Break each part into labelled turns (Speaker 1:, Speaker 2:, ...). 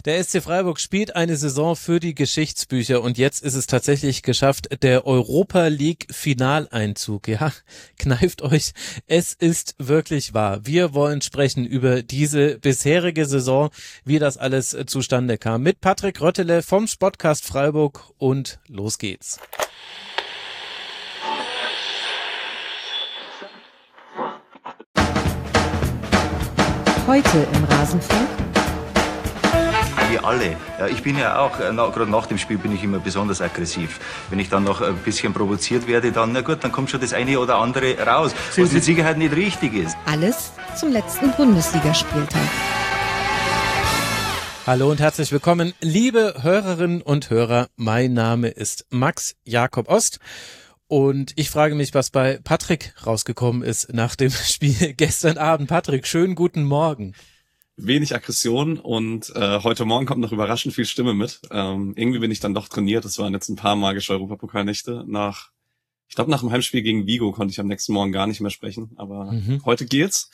Speaker 1: Der SC Freiburg spielt eine Saison für die Geschichtsbücher und jetzt ist es tatsächlich geschafft, der Europa League Finaleinzug. Ja, kneift euch, es ist wirklich wahr. Wir wollen sprechen über diese bisherige Saison, wie das alles zustande kam. Mit Patrick Röttele vom Sportcast Freiburg und los geht's.
Speaker 2: Heute im Rasenfunk.
Speaker 3: Wir alle. Ja, ich bin ja auch, gerade nach dem Spiel bin ich immer besonders aggressiv. Wenn ich dann noch ein bisschen provoziert werde, dann, na gut, dann kommt schon das eine oder andere raus, was mit Sicherheit nicht richtig ist.
Speaker 2: Alles zum letzten Bundesligaspieltag.
Speaker 1: Hallo und herzlich willkommen, liebe Hörerinnen und Hörer. Mein Name ist Max Jakob Ost. Und ich frage mich, was bei Patrick rausgekommen ist nach dem Spiel gestern Abend. Patrick, schönen guten Morgen.
Speaker 4: Wenig Aggression und heute Morgen kommt noch überraschend viel Stimme mit. Irgendwie bin ich dann doch trainiert. Das waren jetzt ein paar magische Europapokalnächte. Ich glaube, nach dem Heimspiel gegen Vigo konnte ich am nächsten Morgen gar nicht mehr sprechen. Aber heute geht's.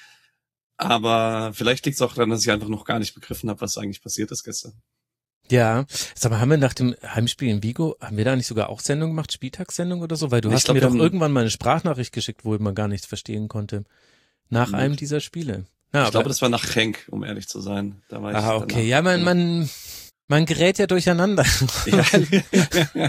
Speaker 4: Aber vielleicht liegt es auch daran, dass ich einfach noch gar nicht begriffen habe, was eigentlich passiert ist gestern.
Speaker 1: Ja, sag mal, haben wir nach dem Heimspiel in Vigo, haben wir da nicht sogar auch Sendung gemacht, Spieltagssendung oder so? Weil du hast mir doch irgendwann mal eine Sprachnachricht geschickt, wo man gar nichts verstehen konnte. Nach einem dieser Spiele. Ja,
Speaker 4: ich glaube, das war nach Genk, um ehrlich zu sein. Da war ich
Speaker 1: okay. Ja, man gerät ja durcheinander. Ja.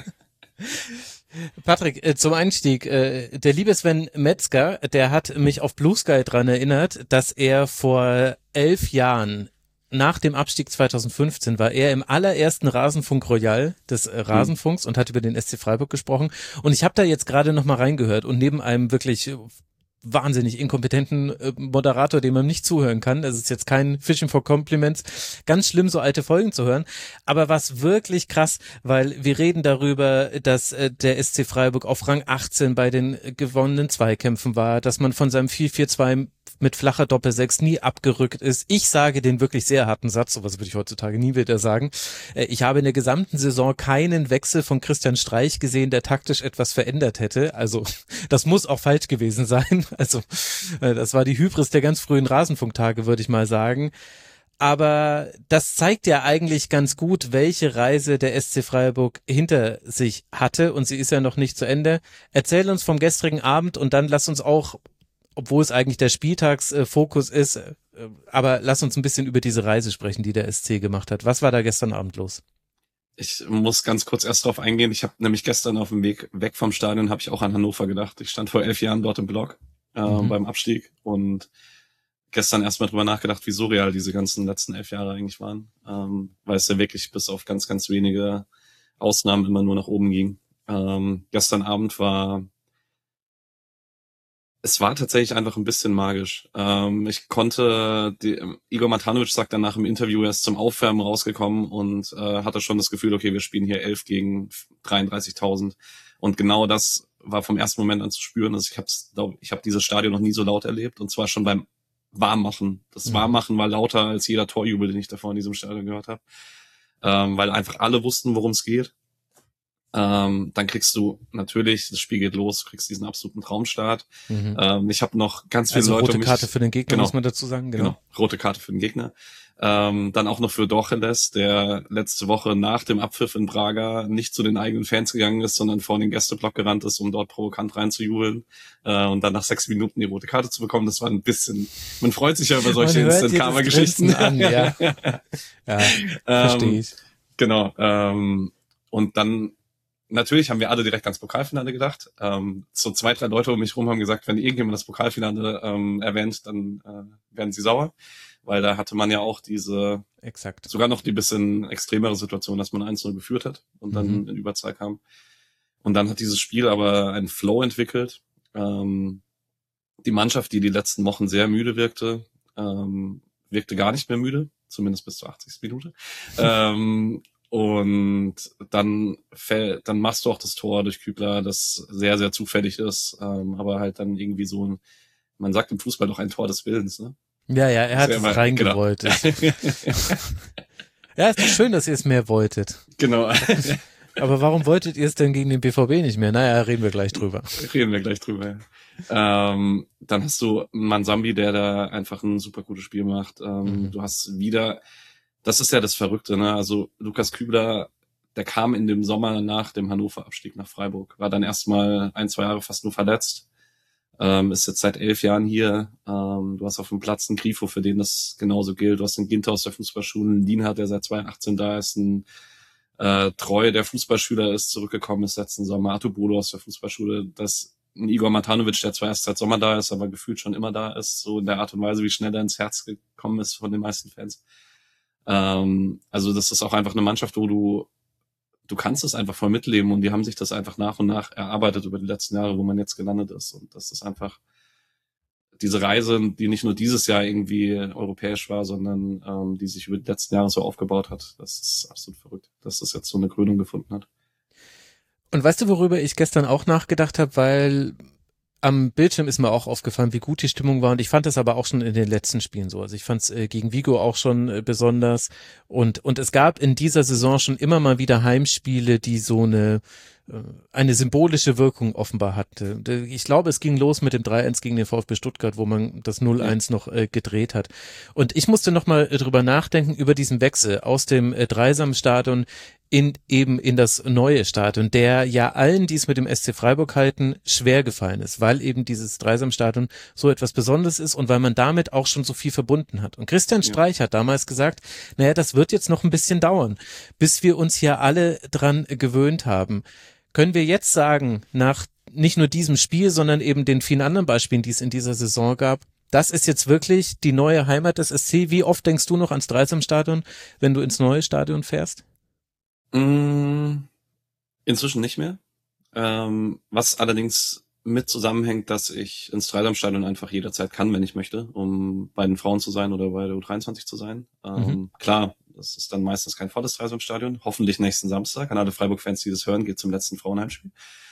Speaker 1: Patrick, zum Einstieg, der liebe Sven Metzger, der hat mich auf Blue Sky dran erinnert, dass er vor 11 Jahren nach dem Abstieg 2015 war er im allerersten Rasenfunk Royal des Rasenfunks und hat über den SC Freiburg gesprochen. Und ich habe da jetzt gerade noch mal reingehört und neben einem wirklich wahnsinnig inkompetenten Moderator, dem man nicht zuhören kann. Das ist jetzt kein Fishing for Compliments. Ganz schlimm, so alte Folgen zu hören. Aber was wirklich krass, weil wir reden darüber, dass der SC Freiburg auf Rang 18 bei den gewonnenen Zweikämpfen war, dass man von seinem 4-4-2 mit flacher Doppel-6 nie abgerückt ist. Ich sage den wirklich sehr harten Satz, sowas würde ich heutzutage nie wieder sagen. Ich habe in der gesamten Saison keinen Wechsel von Christian Streich gesehen, der taktisch etwas verändert hätte. Also das muss auch falsch gewesen sein. Also das war die Hybris der ganz frühen Rasenfunktage, würde ich mal sagen. Aber das zeigt ja eigentlich ganz gut, welche Reise der SC Freiburg hinter sich hatte. Und sie ist ja noch nicht zu Ende. Erzähl uns vom gestrigen Abend und dann lass uns auch, obwohl es eigentlich der Spieltagsfokus ist, aber lass uns ein bisschen über diese Reise sprechen, die der SC gemacht hat. Was war da gestern Abend los?
Speaker 4: Ich muss ganz kurz erst drauf eingehen. Ich habe nämlich gestern auf dem Weg weg vom Stadion habe ich auch an Hannover gedacht. Ich stand vor 11 Jahren dort im Block beim Abstieg und gestern erstmal drüber nachgedacht, wie surreal diese ganzen letzten 11 Jahre eigentlich waren, weil es ja wirklich bis auf ganz, ganz wenige Ausnahmen immer nur nach oben ging. Gestern Abend war tatsächlich einfach ein bisschen magisch. Ich konnte, Igor Matanovic sagt danach im Interview, er ist zum Aufwärmen rausgekommen und hatte schon das Gefühl, okay, wir spielen hier 11 gegen 33.000. Und genau das war vom ersten Moment an zu spüren. Also ich habe dieses Stadion noch nie so laut erlebt und zwar schon beim Warmmachen. Das Warmmachen war lauter als jeder Torjubel, den ich davor in diesem Stadion gehört habe, weil einfach alle wussten, worum es geht. Dann kriegst du natürlich, das Spiel geht los, du kriegst diesen absoluten Traumstart. Ich habe noch ganz viele Leute.
Speaker 1: Rote Karte für den Gegner, muss man dazu sagen.
Speaker 4: Genau, rote Karte für den Gegner. Dann auch noch für Dorcheles, der letzte Woche nach dem Abpfiff in Braga nicht zu den eigenen Fans gegangen ist, sondern vor den Gästeblock gerannt ist, um dort provokant reinzujubeln. Und dann nach 6 Minuten die rote Karte zu bekommen, das war ein bisschen, man freut sich ja über solche Instant-Karma-Geschichten.
Speaker 1: Ja, verstehe ich.
Speaker 4: Genau. Und dann natürlich haben wir alle direkt ans Pokalfinale gedacht. So 2, 3 Leute um mich rum haben gesagt, wenn irgendjemand das Pokalfinale erwähnt, dann werden sie sauer. Weil da hatte man ja auch sogar noch die bisschen extremere Situation, dass man 1-0 geführt hat und dann in Überzahl kam. Und dann hat dieses Spiel aber einen Flow entwickelt. Die Mannschaft, die letzten Wochen sehr müde wirkte, wirkte gar nicht mehr müde, zumindest bis zur 80. Minute. Und dann machst du auch das Tor durch Kübler, das sehr, sehr zufällig ist, aber halt dann irgendwie so man sagt im Fußball doch ein Tor des Willens, ne?
Speaker 1: Ja, er hat es reingewollt. Genau. Ja, ist doch schön, dass ihr es mehr wolltet.
Speaker 4: Genau.
Speaker 1: Aber warum wolltet ihr es denn gegen den BVB nicht mehr? Naja, reden wir gleich drüber.
Speaker 4: Ja. Dann hast du Mansambi, der da einfach ein super gutes Spiel macht. Du hast wieder das ist ja das Verrückte, ne? Also Lukas Kübler, der kam in dem Sommer nach dem Hannover-Abstieg nach Freiburg, war dann erstmal 1-2 Jahre fast nur verletzt, ist jetzt seit 11 Jahren hier. Du hast auf dem Platz einen Grifo, für den das genauso gilt. Du hast einen Ginter aus der Fußballschule, einen Lienhardt, der seit 2018 da ist, ein Treu, der Fußballschüler ist, zurückgekommen ist letzten Sommer, Atubolo aus der Fußballschule, das ein Igor Matanovic, der zwar erst seit Sommer da ist, aber gefühlt schon immer da ist, so in der Art und Weise, wie schnell er ins Herz gekommen ist von den meisten Fans. Also das ist auch einfach eine Mannschaft, wo du kannst es einfach voll mitleben, und die haben sich das einfach nach und nach erarbeitet über die letzten Jahre, wo man jetzt gelandet ist, und das ist einfach diese Reise, die nicht nur dieses Jahr irgendwie europäisch war, sondern die sich über die letzten Jahre so aufgebaut hat. Das ist absolut verrückt, dass das jetzt so eine Krönung gefunden hat.
Speaker 1: Und weißt du, worüber ich gestern auch nachgedacht habe, weil am Bildschirm ist mir auch aufgefallen, wie gut die Stimmung war, und ich fand das aber auch schon in den letzten Spielen so. Also ich fand es gegen Vigo auch schon besonders, und es gab in dieser Saison schon immer mal wieder Heimspiele, die so eine symbolische Wirkung offenbar hatte. Ich glaube, es ging los mit dem 3-1 gegen den VfB Stuttgart, wo man das 0-1 noch gedreht hat. Und ich musste nochmal drüber nachdenken, über diesen Wechsel aus dem Dreisamstadion in das neue Stadion, der ja allen, die es mit dem SC Freiburg halten, schwer gefallen ist, weil eben dieses Dreisamstadion so etwas Besonderes ist und weil man damit auch schon so viel verbunden hat. Und Christian Streich hat damals gesagt, naja, das wird jetzt noch ein bisschen dauern, bis wir uns hier alle dran gewöhnt haben. Können wir jetzt sagen, nach nicht nur diesem Spiel, sondern eben den vielen anderen Beispielen, die es in dieser Saison gab, das ist jetzt wirklich die neue Heimat des SC? Wie oft denkst du noch ans Dreisamstadion, wenn du ins neue Stadion fährst?
Speaker 4: Inzwischen nicht mehr. Was allerdings mit zusammenhängt, dass ich ins Dreisamstadion einfach jederzeit kann, wenn ich möchte, um bei den Frauen zu sein oder bei der U23 zu sein. Klar, das ist dann meistens kein volles Dreisamstadion. Hoffentlich nächsten Samstag. An alle Freiburg-Fans, die das hören, geht zum letzten Frauenheimspiel.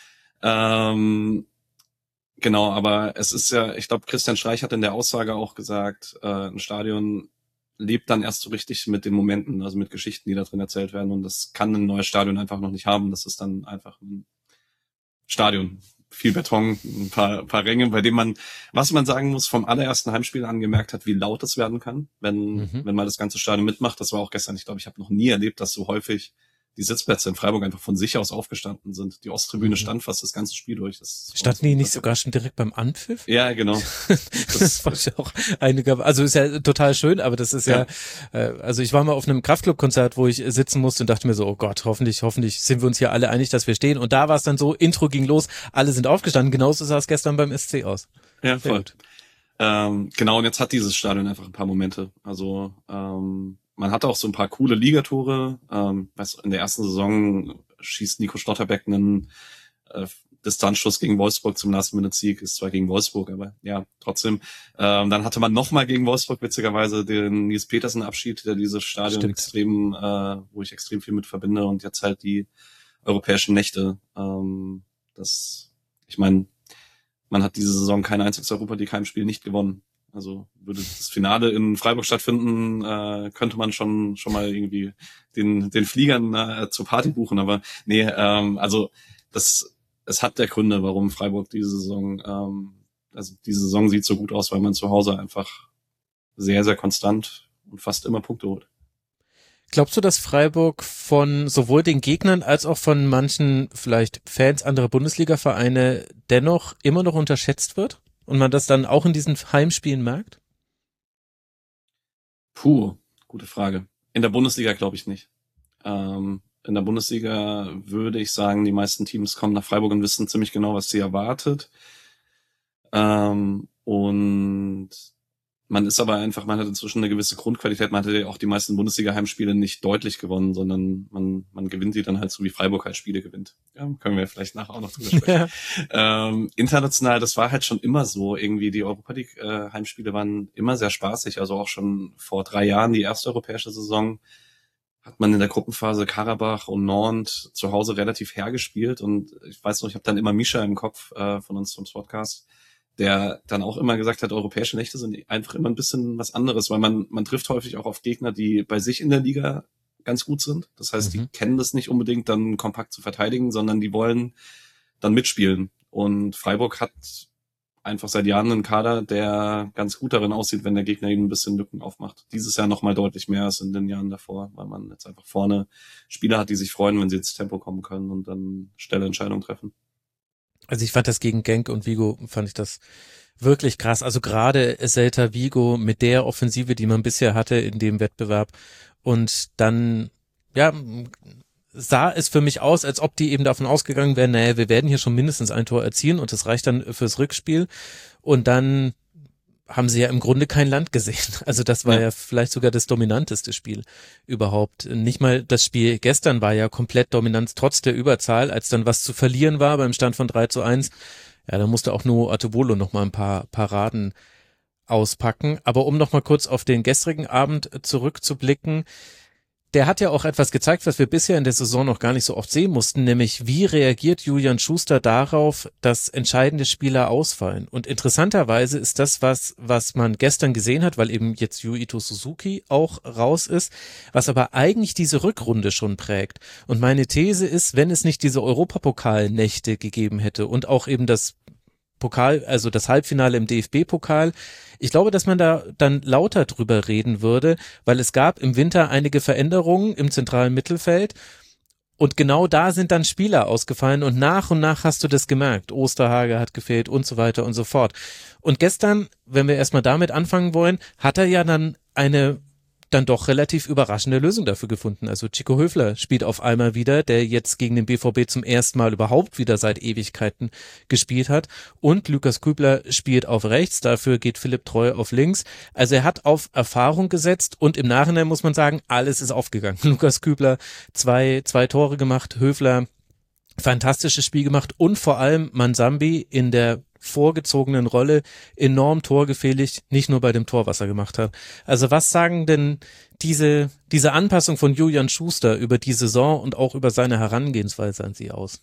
Speaker 4: Genau, aber es ist ja, ich glaube, Christian Streich hat in der Aussage auch gesagt, ein Stadion lebt dann erst so richtig mit den Momenten, also mit Geschichten, die da drin erzählt werden, und das kann ein neues Stadion einfach noch nicht haben. Das ist dann einfach ein Stadion, viel Beton, ein paar Ränge, bei dem man, was man sagen muss, vom allerersten Heimspiel an gemerkt hat, wie laut es werden kann, wenn mal das ganze Stadion mitmacht. Das war auch gestern, ich glaube, ich habe noch nie erlebt, dass so häufig die Sitzplätze in Freiburg einfach von sich aus aufgestanden sind. Die Osttribüne stand fast das ganze Spiel durch.
Speaker 1: Standen die nicht sogar schon direkt beim Anpfiff?
Speaker 4: Ja, genau.
Speaker 1: Das war ja auch einige, also ist ja total schön, aber das ist ja also ich war mal auf einem Kraftclub-Konzert, wo ich sitzen musste und dachte mir so, oh Gott, hoffentlich sind wir uns hier alle einig, dass wir stehen. Und da war es dann so, Intro ging los, alle sind aufgestanden. Genauso sah es gestern beim SC aus.
Speaker 4: Ja, voll. Genau, und jetzt hat dieses Stadion einfach ein paar Momente. Also man hatte auch so ein paar coole Ligatore. In der ersten Saison schießt Nico Schlotterbeck einen Distanzschuss gegen Wolfsburg zum Last-Minute-Sieg. Ist zwar gegen Wolfsburg, aber ja, trotzdem. Dann hatte man nochmal gegen Wolfsburg witzigerweise den Nils Petersen-Abschied, der dieses Stadion extrem, wo ich extrem viel mit verbinde. Und jetzt halt die europäischen Nächte. Ich meine, man hat diese Saison kein einziges Europa-League-Heimspiel nicht gewonnen. Also würde das Finale in Freiburg stattfinden, könnte man schon mal irgendwie den Fliegern zur Party buchen. Aber nee, also es hat der Gründe, warum Freiburg diese Saison, also diese Saison sieht so gut aus, weil man zu Hause einfach sehr, sehr konstant und fast immer Punkte holt.
Speaker 1: Glaubst du, dass Freiburg von sowohl den Gegnern als auch von manchen vielleicht Fans anderer Bundesliga-Vereine dennoch immer noch unterschätzt wird? Und man das dann auch in diesen Heimspielen merkt?
Speaker 4: Puh, gute Frage. In der Bundesliga glaube ich nicht. In der Bundesliga würde ich sagen, die meisten Teams kommen nach Freiburg und wissen ziemlich genau, was sie erwartet. Und man ist aber einfach, man hat inzwischen eine gewisse Grundqualität. Man hatte ja auch die meisten Bundesliga-Heimspiele nicht deutlich gewonnen, sondern man gewinnt die dann halt so, wie Freiburg halt Spiele gewinnt. Ja, können wir vielleicht nachher auch noch drüber sprechen. International, das war halt schon immer so. Irgendwie die Europa League-Heimspiele waren immer sehr spaßig. Also auch schon vor 3 Jahren, die erste europäische Saison, hat man in der Gruppenphase Karabach und Nantes zu Hause relativ hergespielt. Und ich weiß noch, ich habe dann immer Mischa im Kopf von uns vom Podcast, der dann auch immer gesagt hat, europäische Nächte sind einfach immer ein bisschen was anderes, weil man trifft häufig auch auf Gegner, die bei sich in der Liga ganz gut sind. Das heißt, die kennen das nicht unbedingt, dann kompakt zu verteidigen, sondern die wollen dann mitspielen. Und Freiburg hat einfach seit Jahren einen Kader, der ganz gut darin aussieht, wenn der Gegner ihm ein bisschen Lücken aufmacht. Dieses Jahr nochmal deutlich mehr als in den Jahren davor, weil man jetzt einfach vorne Spieler hat, die sich freuen, wenn sie ins Tempo kommen können und dann schnelle Entscheidungen treffen.
Speaker 1: Also ich fand das gegen Genk und Vigo, fand ich das wirklich krass. Also gerade Celta Vigo mit der Offensive, die man bisher hatte in dem Wettbewerb. Und dann, ja, sah es für mich aus, als ob die eben davon ausgegangen wären, naja, wir werden hier schon mindestens ein Tor erzielen und das reicht dann fürs Rückspiel. Und dann haben sie ja im Grunde kein Land gesehen. Also das war ja vielleicht sogar das dominanteste Spiel überhaupt. Nicht mal das Spiel gestern war ja komplett Dominanz trotz der Überzahl, als dann was zu verlieren war beim Stand von 3-1. Ja, da musste auch nur Artebolo noch mal ein paar Paraden auspacken. Aber um noch mal kurz auf den gestrigen Abend zurückzublicken, der hat ja auch etwas gezeigt, was wir bisher in der Saison noch gar nicht so oft sehen mussten, nämlich wie reagiert Julian Schuster darauf, dass entscheidende Spieler ausfallen. Und interessanterweise ist das was man gestern gesehen hat, weil eben jetzt Yuito Suzuki auch raus ist, was aber eigentlich diese Rückrunde schon prägt. Und meine These ist, wenn es nicht diese Europapokalnächte gegeben hätte und auch eben das Pokal, also das Halbfinale im DFB-Pokal. Ich glaube, dass man da dann lauter drüber reden würde, weil es gab im Winter einige Veränderungen im zentralen Mittelfeld und genau da sind dann Spieler ausgefallen und nach hast du das gemerkt. Osterhage hat gefehlt und so weiter und so fort. Und gestern, wenn wir erstmal damit anfangen wollen, hat er ja dann eine dann doch relativ überraschende Lösung dafür gefunden. Also Chico Höfler spielt auf einmal wieder, der jetzt gegen den BVB zum ersten Mal überhaupt wieder seit Ewigkeiten gespielt hat. Und Lukas Kübler spielt auf rechts, dafür geht Philipp Treu auf links. Also er hat auf Erfahrung gesetzt und im Nachhinein muss man sagen, alles ist aufgegangen. Lukas Kübler zwei Tore gemacht, Höfler fantastisches Spiel gemacht und vor allem Mansambi in der vorgezogenen Rolle enorm torgefährlich, nicht nur bei dem Tor, was er gemacht hat. Also was sagen denn diese Anpassung von Julian Schuster über die Saison und auch über seine Herangehensweise an sie aus?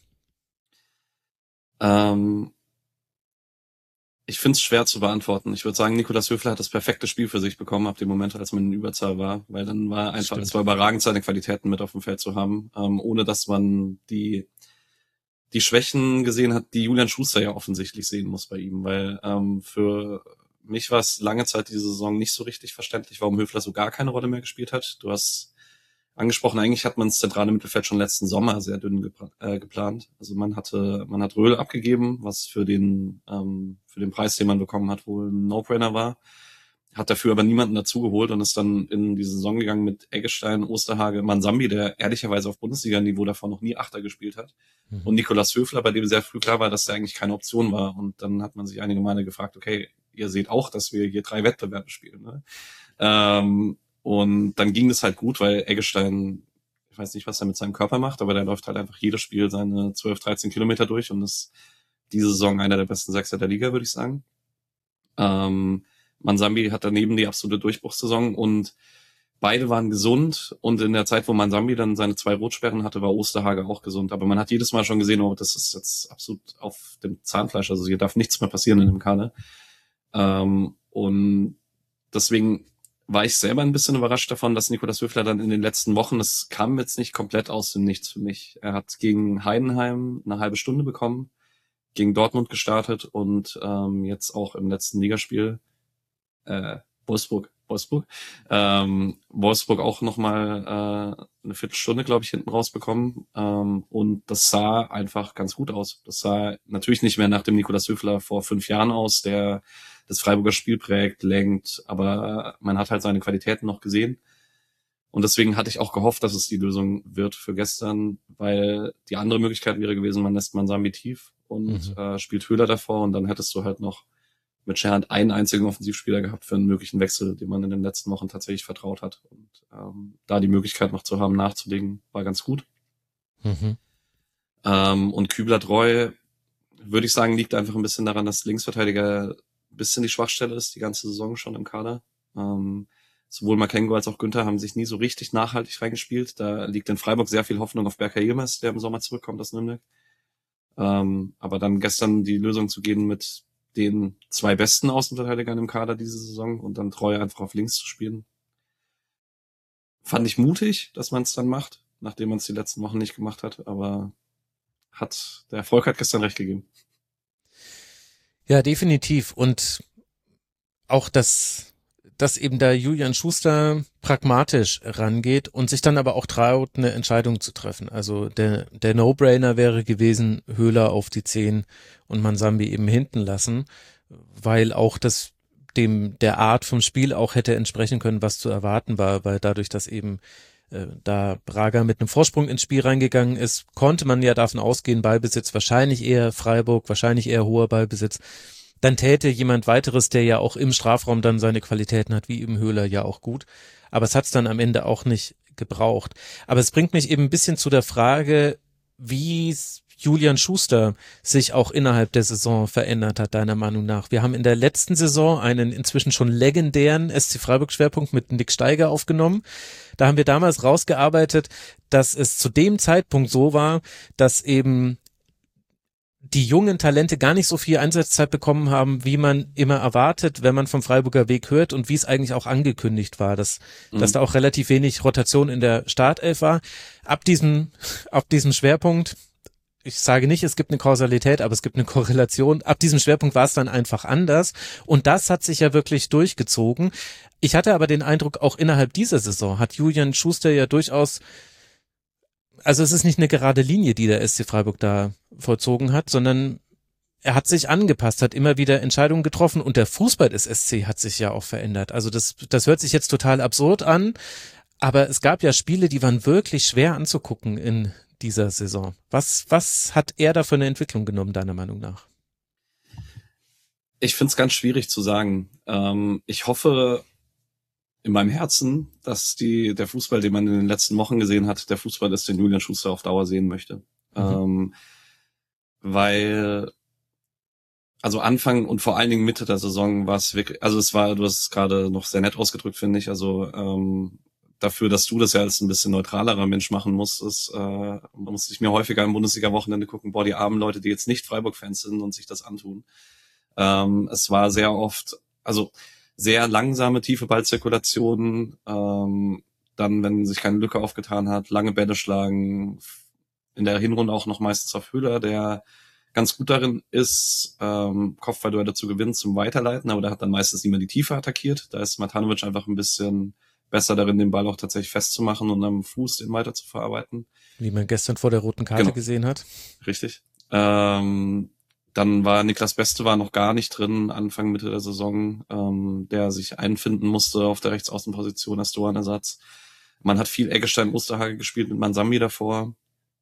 Speaker 4: Ich finde es schwer zu beantworten. Ich würde sagen, Nikolaus Höfler hat das perfekte Spiel für sich bekommen ab dem Moment, als man in Überzahl war, weil dann war einfach, es war überragend, seine Qualitäten mit auf dem Feld zu haben, ohne dass man die Schwächen gesehen hat, die Julian Schuster ja offensichtlich sehen muss bei ihm, weil für mich war es lange Zeit diese Saison nicht so richtig verständlich, warum Höfler so gar keine Rolle mehr gespielt hat. Du hast angesprochen, eigentlich hat man das zentrale Mittelfeld schon letzten Sommer sehr dünn geplant. Also man hat Röhl abgegeben, was für den Preis, den man bekommen hat, wohl ein No-Brainer war. Hat dafür aber niemanden dazugeholt und ist dann in die Saison gegangen mit Eggestein, Osterhage, Mansambi, der ehrlicherweise auf Bundesliga-Niveau davor noch nie Achter gespielt hat. Und Nikolaus Höfler, bei dem sehr früh klar war, dass der eigentlich keine Option war. Und dann hat man sich einige Male gefragt, okay, ihr seht auch, dass wir hier 3 Wettbewerbe spielen. Ne? Und dann ging das halt gut, weil Eggestein, ich weiß nicht, was er mit seinem Körper macht, aber der läuft halt einfach jedes Spiel seine 12, 13 Kilometer durch und ist diese Saison einer der besten Sechser der Liga, würde ich sagen. Mansambi hat daneben die absolute Durchbruchssaison und beide waren gesund und in der Zeit, wo Mansambi dann seine 2 Rotsperren hatte, war Osterhage auch gesund. Aber man hat jedes Mal schon gesehen, oh, das ist jetzt absolut auf dem Zahnfleisch, also hier darf nichts mehr passieren in dem Kader. Und deswegen war ich selber ein bisschen überrascht davon, dass Nikolaus Höfler dann in den letzten Wochen, das kam jetzt nicht komplett aus dem Nichts für mich. Er hat gegen Heidenheim eine halbe Stunde bekommen, gegen gestartet und jetzt auch im letzten Ligaspiel Wolfsburg auch nochmal eine Viertelstunde, glaube ich, hinten rausbekommen. Und das sah einfach ganz gut aus. Das sah natürlich nicht mehr nach dem Nikolaus Höfler vor 5 Jahren aus, der das Freiburger Spiel prägt, lenkt, aber man hat halt seine Qualitäten noch gesehen. Und deswegen hatte ich auch gehofft, dass es die Lösung wird für gestern, weil die andere Möglichkeit wäre gewesen, man lässt Mansambi tief und spielt Höhler davor und dann hättest du halt noch mit Scherhand einen einzigen Offensivspieler gehabt für einen möglichen Wechsel, den man in den letzten Wochen tatsächlich vertraut hat. Und da die Möglichkeit noch zu haben, nachzulegen, war ganz gut. Und Kübler Treu, würde ich sagen, liegt einfach ein bisschen daran, dass Linksverteidiger ein bisschen die Schwachstelle ist, die ganze Saison schon im Kader. Sowohl Makengo als auch Günther haben sich nie so richtig nachhaltig reingespielt. Da liegt in Freiburg sehr viel Hoffnung auf Berkay Yilmaz, der im Sommer zurückkommt aus Nürnberg. Aber dann gestern die Lösung zu gehen mit den 2 besten Außenverteidigern im Kader diese Saison und dann Treu einfach auf links zu spielen, fand ich mutig, dass man es dann macht, nachdem man es die letzten Wochen nicht gemacht hat, aber der Erfolg hat gestern recht gegeben.
Speaker 1: Ja, definitiv. Und auch, dass eben da Julian Schuster pragmatisch rangeht und sich dann aber auch traut, eine Entscheidung zu treffen. Also der No-Brainer wäre gewesen, Höhler auf die 10 und Mansambi eben hinten lassen, weil auch das dem der Art vom Spiel auch hätte entsprechen können, was zu erwarten war, weil dadurch, dass eben da Braga mit einem Vorsprung ins Spiel reingegangen ist, konnte man ja davon ausgehen, Ballbesitz wahrscheinlich eher Freiburg, wahrscheinlich eher hoher Ballbesitz. Dann täte jemand weiteres, der ja auch im Strafraum dann seine Qualitäten hat, wie eben Höhler, ja auch gut. Aber es hat es dann am Ende auch nicht gebraucht. Aber es bringt mich eben ein bisschen zu der Frage, wie Julian Schuster sich auch innerhalb der Saison verändert hat, deiner Meinung nach. Wir haben in der letzten Saison einen inzwischen schon legendären SC Freiburg-Schwerpunkt mit Nick Steiger aufgenommen. Da haben wir damals rausgearbeitet, dass es zu dem Zeitpunkt so war, dass eben die jungen Talente gar nicht so viel Einsatzzeit bekommen haben, wie man immer erwartet, wenn man vom Freiburger Weg hört und wie es eigentlich auch angekündigt war, dass da auch relativ wenig Rotation in der Startelf war. Ab diesem Schwerpunkt, ich sage nicht, es gibt eine Kausalität, aber es gibt eine Korrelation. Ab diesem Schwerpunkt war es dann einfach anders und das hat sich ja wirklich durchgezogen. Ich hatte aber den Eindruck, auch innerhalb dieser Saison hat Julian Schuster ja durchaus, also es ist nicht eine gerade Linie, die der SC Freiburg da vollzogen hat, sondern er hat sich angepasst, hat immer wieder Entscheidungen getroffen und der Fußball des SC hat sich ja auch verändert. Also das hört sich jetzt total absurd an, aber es gab ja Spiele, die waren wirklich schwer anzugucken in dieser Saison. Was hat er da für eine Entwicklung genommen, deiner Meinung nach?
Speaker 4: Ich finde es ganz schwierig zu sagen. Ich hoffe in meinem Herzen, dass der Fußball, den man in den letzten Wochen gesehen hat, der Fußball ist, den Julian Schuster auf Dauer sehen möchte. Weil, also Anfang und vor allen Dingen Mitte der Saison war es wirklich, also du hast es gerade noch sehr nett ausgedrückt, finde ich, also dafür, dass du das ja als ein bisschen neutralerer Mensch machen musstest, musste ich mir häufiger im Bundesliga-Wochenende gucken, die armen Leute, die jetzt nicht Freiburg-Fans sind und sich das antun. Es war sehr oft, also sehr langsame, tiefe Ballzirkulationen, dann, wenn sich keine Lücke aufgetan hat, lange Bälle schlagen, in der Hinrunde auch noch meistens auf Höhler, der ganz gut darin ist, Kopfballduelle zu gewinnen, zum Weiterleiten, aber der hat dann meistens nicht mehr die Tiefe attackiert. Da ist Matanovic einfach ein bisschen besser darin, den Ball auch tatsächlich festzumachen und am Fuß den weiter zu verarbeiten.
Speaker 1: Wie man gestern vor der roten Karte gesehen hat.
Speaker 4: Richtig. Dann war Niklas Beste noch gar nicht drin, Anfang, Mitte der Saison, der sich einfinden musste auf der Rechtsaußenposition als Doan-Ersatz. Man hat viel Eggestein-Osterhage gespielt mit Mansambi davor,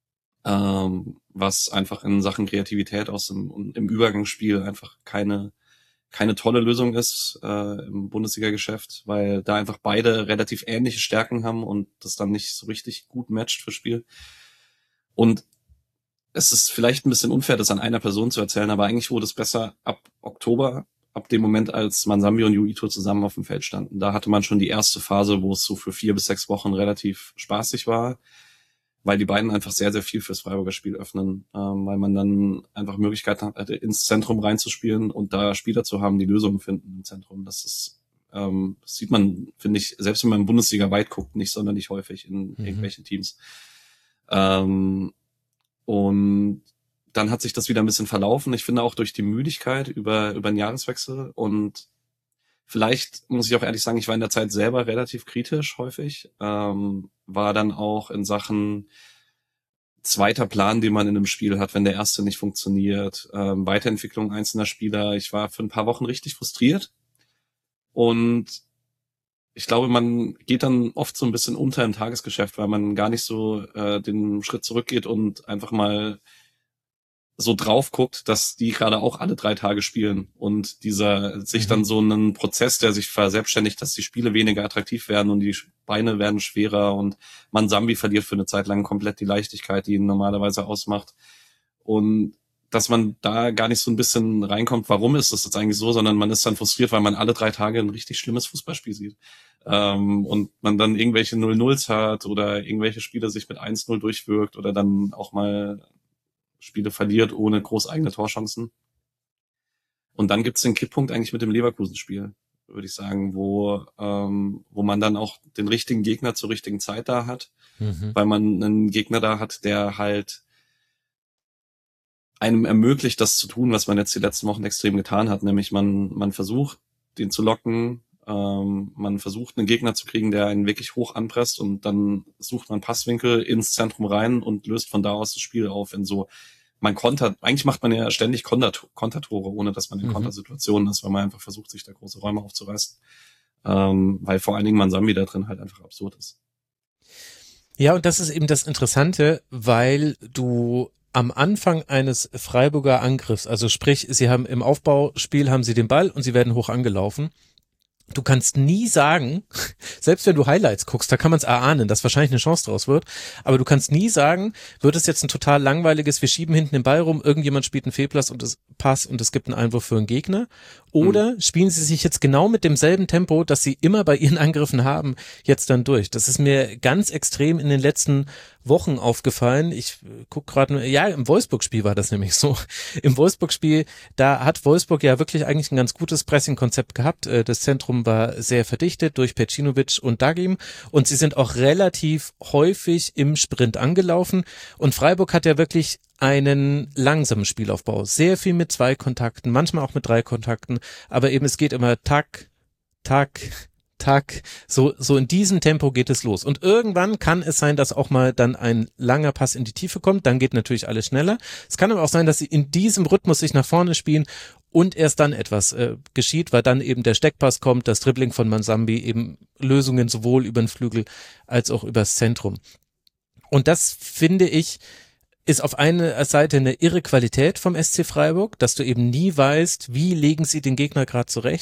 Speaker 4: was einfach in Sachen Kreativität im Übergangsspiel einfach keine tolle Lösung ist im Bundesliga-Geschäft, weil da einfach beide relativ ähnliche Stärken haben und das dann nicht so richtig gut matcht fürs Spiel. Und es ist vielleicht ein bisschen unfair, das an einer Person zu erzählen, aber eigentlich wurde es besser ab Oktober, ab dem Moment, als Mansambi und Yu Ito zusammen auf dem Feld standen. Da hatte man schon die erste Phase, wo es so für 4 bis 6 Wochen relativ spaßig war, weil die beiden einfach sehr, sehr viel fürs Freiburger Spiel öffnen, weil man dann einfach Möglichkeiten hat, ins Zentrum reinzuspielen und da Spieler zu haben, die Lösungen finden im Zentrum. Das sieht man, finde ich, selbst wenn man Bundesliga weit guckt, nicht sonderlich häufig in irgendwelchen Teams. Und dann hat sich das wieder ein bisschen verlaufen. Ich finde auch durch die Müdigkeit über den Jahreswechsel und vielleicht muss ich auch ehrlich sagen, ich war in der Zeit selber relativ kritisch häufig, war dann auch in Sachen zweiter Plan, den man in einem Spiel hat, wenn der erste nicht funktioniert, Weiterentwicklung einzelner Spieler. Ich war für ein paar Wochen richtig frustriert und ich glaube, man geht dann oft so ein bisschen unter im Tagesgeschäft, weil man gar nicht so den Schritt zurückgeht und einfach mal so drauf guckt, dass die gerade auch alle 3 Tage spielen und sich dann so einen Prozess, der sich verselbstständigt, dass die Spiele weniger attraktiv werden und die Beine werden schwerer und Mansambi verliert für eine Zeit lang komplett die Leichtigkeit, die ihn normalerweise ausmacht und dass man da gar nicht so ein bisschen reinkommt, warum ist das jetzt eigentlich so, sondern man ist dann frustriert, weil man alle 3 Tage ein richtig schlimmes Fußballspiel sieht. Und man dann irgendwelche 0-0s hat oder irgendwelche Spiele sich mit 1-0 durchwirkt oder dann auch mal Spiele verliert ohne groß eigene Torchancen. Und dann gibt's den Kipppunkt eigentlich mit dem Leverkusen-Spiel, würde ich sagen, wo man dann auch den richtigen Gegner zur richtigen Zeit da hat, weil man einen Gegner da hat, der halt einem ermöglicht, das zu tun, was man jetzt die letzten Wochen extrem getan hat, nämlich man versucht, den zu locken, man versucht, einen Gegner zu kriegen, der einen wirklich hoch anpresst und dann sucht man Passwinkel ins Zentrum rein und löst von da aus das Spiel auf in so, man kontert, eigentlich macht man ja ständig Kontertore, ohne dass man in Kontersituationen ist, weil man einfach versucht, sich da große Räume aufzureißen, weil vor allen Dingen Mansambi da drin halt einfach absurd ist.
Speaker 1: Ja, und das ist eben das Interessante, weil du am Anfang eines Freiburger Angriffs, also sprich, sie haben im Aufbauspiel haben sie den Ball und sie werden hoch angelaufen. Du kannst nie sagen, selbst wenn du Highlights guckst, da kann man es erahnen, dass wahrscheinlich eine Chance draus wird, aber du kannst nie sagen, wird es jetzt ein total langweiliges, wir schieben hinten den Ball rum, irgendjemand spielt einen Fehlpass und es gibt einen Einwurf für einen Gegner, oder spielen sie sich jetzt genau mit demselben Tempo, das sie immer bei ihren Angriffen haben, jetzt dann durch. Das ist mir ganz extrem in den letzten Wochen aufgefallen. Ich gucke gerade, ja, im Wolfsburg-Spiel war das nämlich so. Im Wolfsburg-Spiel, da hat Wolfsburg ja wirklich eigentlich ein ganz gutes Pressing-Konzept gehabt. Das Zentrum war sehr verdichtet durch Pecinovic und Dagim und sie sind auch relativ häufig im Sprint angelaufen und Freiburg hat ja wirklich einen langsamen Spielaufbau. Sehr viel mit 2 Kontakten, manchmal auch mit 3 Kontakten, aber eben es geht immer Tack, Tack, Tack, so in diesem Tempo geht es los. Und irgendwann kann es sein, dass auch mal dann ein langer Pass in die Tiefe kommt, dann geht natürlich alles schneller. Es kann aber auch sein, dass sie in diesem Rhythmus sich nach vorne spielen und erst dann etwas geschieht, weil dann eben der Steckpass kommt, das Dribbling von Mansambi, eben Lösungen sowohl über den Flügel als auch übers Zentrum. Und das, finde ich, ist auf einer Seite eine irre Qualität vom SC Freiburg, dass du eben nie weißt, wie legen sie den Gegner gerade zurecht.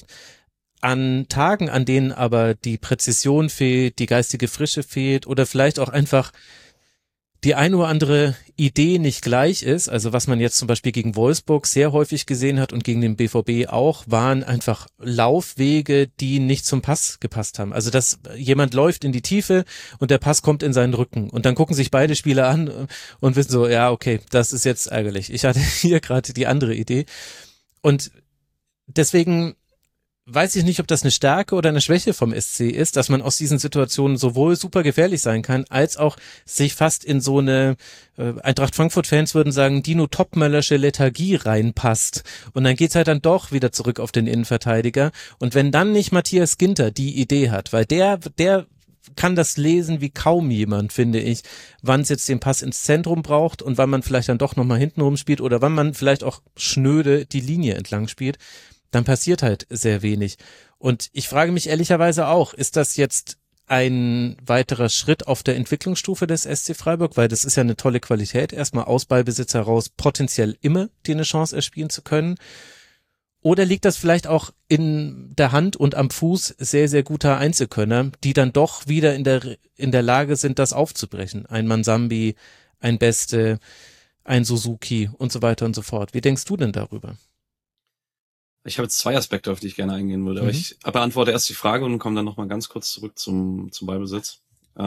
Speaker 1: An Tagen, an denen aber die Präzision fehlt, die geistige Frische fehlt oder vielleicht auch einfach die eine oder andere Idee nicht gleich ist, also was man jetzt zum Beispiel gegen Wolfsburg sehr häufig gesehen hat und gegen den BVB auch, waren einfach Laufwege, die nicht zum Pass gepasst haben. Also dass jemand läuft in die Tiefe und der Pass kommt in seinen Rücken und dann gucken sich beide Spieler an und wissen so, ja okay, das ist jetzt ärgerlich. Ich hatte hier gerade die andere Idee und deswegen weiß ich nicht, ob das eine Stärke oder eine Schwäche vom SC ist, dass man aus diesen Situationen sowohl super gefährlich sein kann, als auch sich fast in so eine, Eintracht Frankfurt-Fans würden sagen, Dino Topmöllersche Lethargie reinpasst. Und dann geht's halt dann doch wieder zurück auf den Innenverteidiger. Und wenn dann nicht Matthias Ginter die Idee hat, weil der kann das lesen wie kaum jemand, finde ich, wann es jetzt den Pass ins Zentrum braucht und wann man vielleicht dann doch nochmal hinten rumspielt oder wann man vielleicht auch schnöde die Linie entlang spielt, dann passiert halt sehr wenig. Und ich frage mich ehrlicherweise auch, ist das jetzt ein weiterer Schritt auf der Entwicklungsstufe des SC Freiburg? Weil das ist ja eine tolle Qualität, erstmal aus Ballbesitz heraus potenziell immer dir eine Chance erspielen zu können. Oder liegt das vielleicht auch in der Hand und am Fuß sehr, sehr guter Einzelkönner, die dann doch wieder in der Lage sind, das aufzubrechen? Ein Mansambi, ein Beste, ein Suzuki und so weiter und so fort. Wie denkst du denn darüber?
Speaker 4: Ich habe jetzt 2 Aspekte, auf die ich gerne eingehen würde. Aber ich beantworte erst die Frage und komme dann nochmal ganz kurz zurück zum Ballbesitz. Ich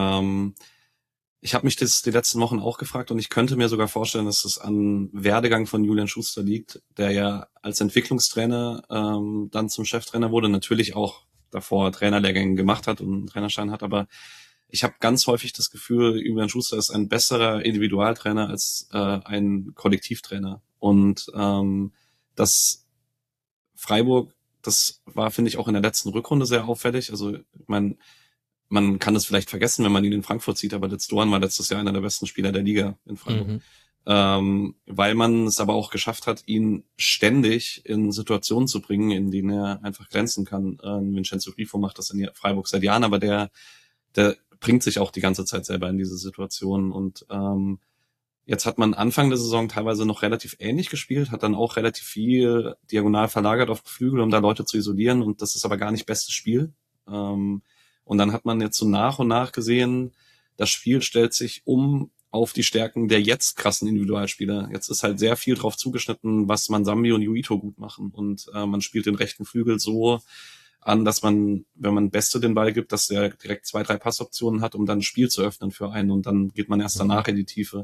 Speaker 4: habe mich das die letzten Wochen auch gefragt und ich könnte mir sogar vorstellen, dass es an Werdegang von Julian Schuster liegt, der ja als Entwicklungstrainer dann zum Cheftrainer wurde, natürlich auch davor Trainerlehrgänge gemacht hat und einen Trainerschein hat, aber ich habe ganz häufig das Gefühl, Julian Schuster ist ein besserer Individualtrainer als ein Kollektivtrainer. Und das Freiburg, das war, finde ich, auch in der letzten Rückrunde sehr auffällig. Also, ich meine, man kann es vielleicht vergessen, wenn man ihn in Frankfurt sieht, aber Doan war letztes Jahr einer der besten Spieler der Liga in Freiburg. Weil man es aber auch geschafft hat, ihn ständig in Situationen zu bringen, in denen er einfach glänzen kann. Vincenzo Grifo macht das in Freiburg seit Jahren, aber der bringt sich auch die ganze Zeit selber in diese Situationen und jetzt hat man Anfang der Saison teilweise noch relativ ähnlich gespielt, hat dann auch relativ viel diagonal verlagert auf Flügel, um da Leute zu isolieren und das ist aber gar nicht bestes Spiel. Und dann hat man jetzt so nach und nach gesehen, das Spiel stellt sich um auf die Stärken der jetzt krassen Individualspieler. Jetzt ist halt sehr viel drauf zugeschnitten, was Mansambi und Yuito gut machen und man spielt den rechten Flügel so an, dass man, wenn man Beste den Ball gibt, dass er direkt 2, 3 Passoptionen hat, um dann ein Spiel zu öffnen für einen und dann geht man erst danach in die Tiefe.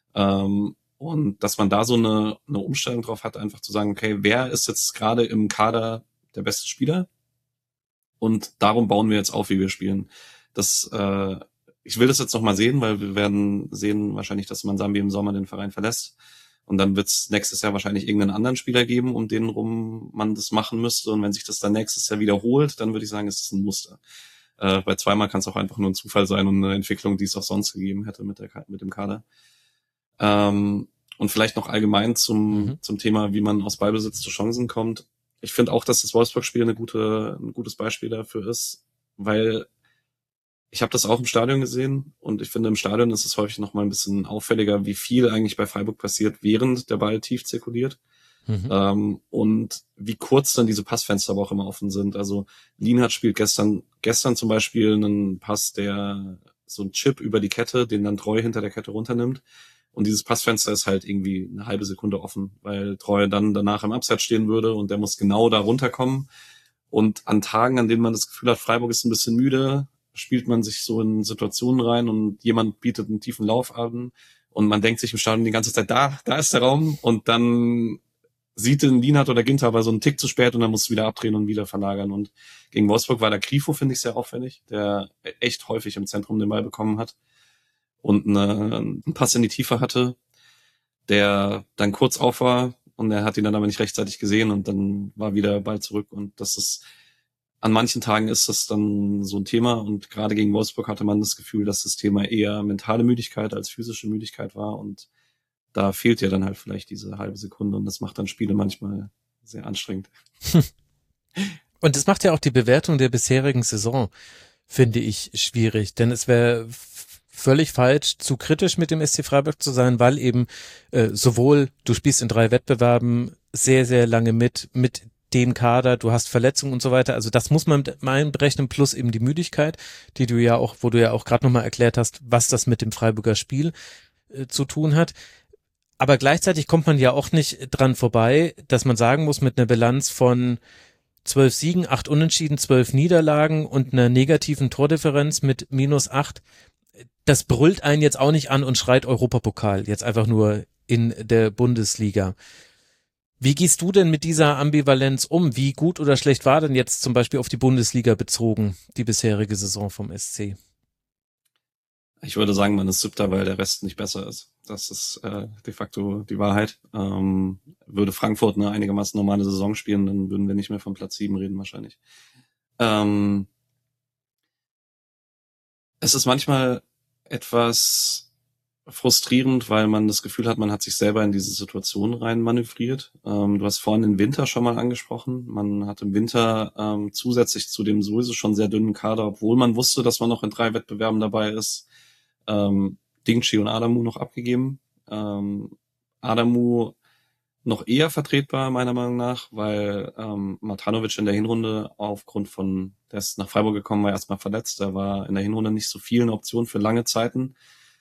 Speaker 4: Und dass man da so eine Umstellung drauf hat, einfach zu sagen, okay, wer ist jetzt gerade im Kader der beste Spieler? Und darum bauen wir jetzt auf, wie wir spielen. Ich will das jetzt noch mal sehen, weil wir werden sehen wahrscheinlich, dass Mansambi im Sommer den Verein verlässt. Und dann wird es nächstes Jahr wahrscheinlich irgendeinen anderen Spieler geben, um den rum man das machen müsste. Und wenn sich das dann nächstes Jahr wiederholt, dann würde ich sagen, es ist ein Muster. Bei zweimal kann es auch einfach nur ein Zufall sein und eine Entwicklung, die es auch sonst gegeben hätte mit dem Kader. Und vielleicht noch allgemein zum Thema, wie man aus Ballbesitz zu Chancen kommt. Ich finde auch, dass das Wolfsburg-Spiel ein gutes Beispiel dafür ist, weil ich habe das auch im Stadion gesehen und ich finde, im Stadion ist es häufig noch mal ein bisschen auffälliger, wie viel eigentlich bei Freiburg passiert, während der Ball tief zirkuliert. Und wie kurz dann diese Passfenster aber auch immer offen sind. Also Lienhardt spielt gestern zum Beispiel einen Pass, der so ein Chip über die Kette, den dann Treu hinter der Kette runternimmt. Und dieses Passfenster ist halt irgendwie eine halbe Sekunde offen, weil Treu dann danach im Abseits stehen würde und der muss genau da runterkommen. Und an Tagen, an denen man das Gefühl hat, Freiburg ist ein bisschen müde, spielt man sich so in Situationen rein und jemand bietet einen tiefen Lauf an und man denkt sich im Stadion die ganze Zeit, da ist der Raum, und dann sieht den Lienhardt oder Ginter aber so einen Tick zu spät und dann muss es wieder abdrehen und wieder verlagern. Und gegen Wolfsburg war der Grifo, finde ich, sehr auffällig, der echt häufig im Zentrum den Ball bekommen hat und einen Pass in die Tiefe hatte, der dann kurz auf war und er hat ihn dann aber nicht rechtzeitig gesehen und dann war wieder Ball zurück. Und das ist, an manchen Tagen ist das dann so ein Thema, und gerade gegen Wolfsburg hatte man das Gefühl, dass das Thema eher mentale Müdigkeit als physische Müdigkeit war, und da fehlt ja dann halt vielleicht diese halbe Sekunde und das macht dann Spiele manchmal sehr anstrengend.
Speaker 1: Und das macht ja auch die Bewertung der bisherigen Saison, finde ich, schwierig, denn es wäre völlig falsch, zu kritisch mit dem SC Freiburg zu sein, weil eben sowohl du spielst in 3 Wettbewerben sehr, sehr lange mit dem Kader, du hast Verletzungen und so weiter, also das muss man einberechnen, plus eben die Müdigkeit, wo du ja auch gerade nochmal erklärt hast, was das mit dem Freiburger Spiel zu tun hat. Aber gleichzeitig kommt man ja auch nicht dran vorbei, dass man sagen muss, mit einer Bilanz von 12 Siegen, 8 Unentschieden, 12 Niederlagen und einer negativen Tordifferenz mit -8, das brüllt einen jetzt auch nicht an und schreit Europapokal, jetzt einfach nur in der Bundesliga. Wie gehst du denn mit dieser Ambivalenz um? Wie gut oder schlecht war denn jetzt zum Beispiel auf die Bundesliga bezogen die bisherige Saison vom SC?
Speaker 4: Ich würde sagen, man ist 7., weil der Rest nicht besser ist. Das ist de facto die Wahrheit. Würde Frankfurt eine einigermaßen normale Saison spielen, dann würden wir nicht mehr von Platz 7 reden wahrscheinlich. Es ist manchmal etwas frustrierend, weil man das Gefühl hat, man hat sich selber in diese Situation rein manövriert. Du hast vorhin den Winter schon mal angesprochen. Man hat im Winter zusätzlich zu dem sowieso schon sehr dünnen Kader, obwohl man wusste, dass man noch in 3 Wettbewerben dabei ist, Dingchi und Adamu noch abgegeben. Adamu noch eher vertretbar, meiner Meinung nach, weil Matanovic in der Hinrunde der ist nach Freiburg gekommen, war erstmal verletzt. Da war in der Hinrunde nicht so viel eine Option für lange Zeiten.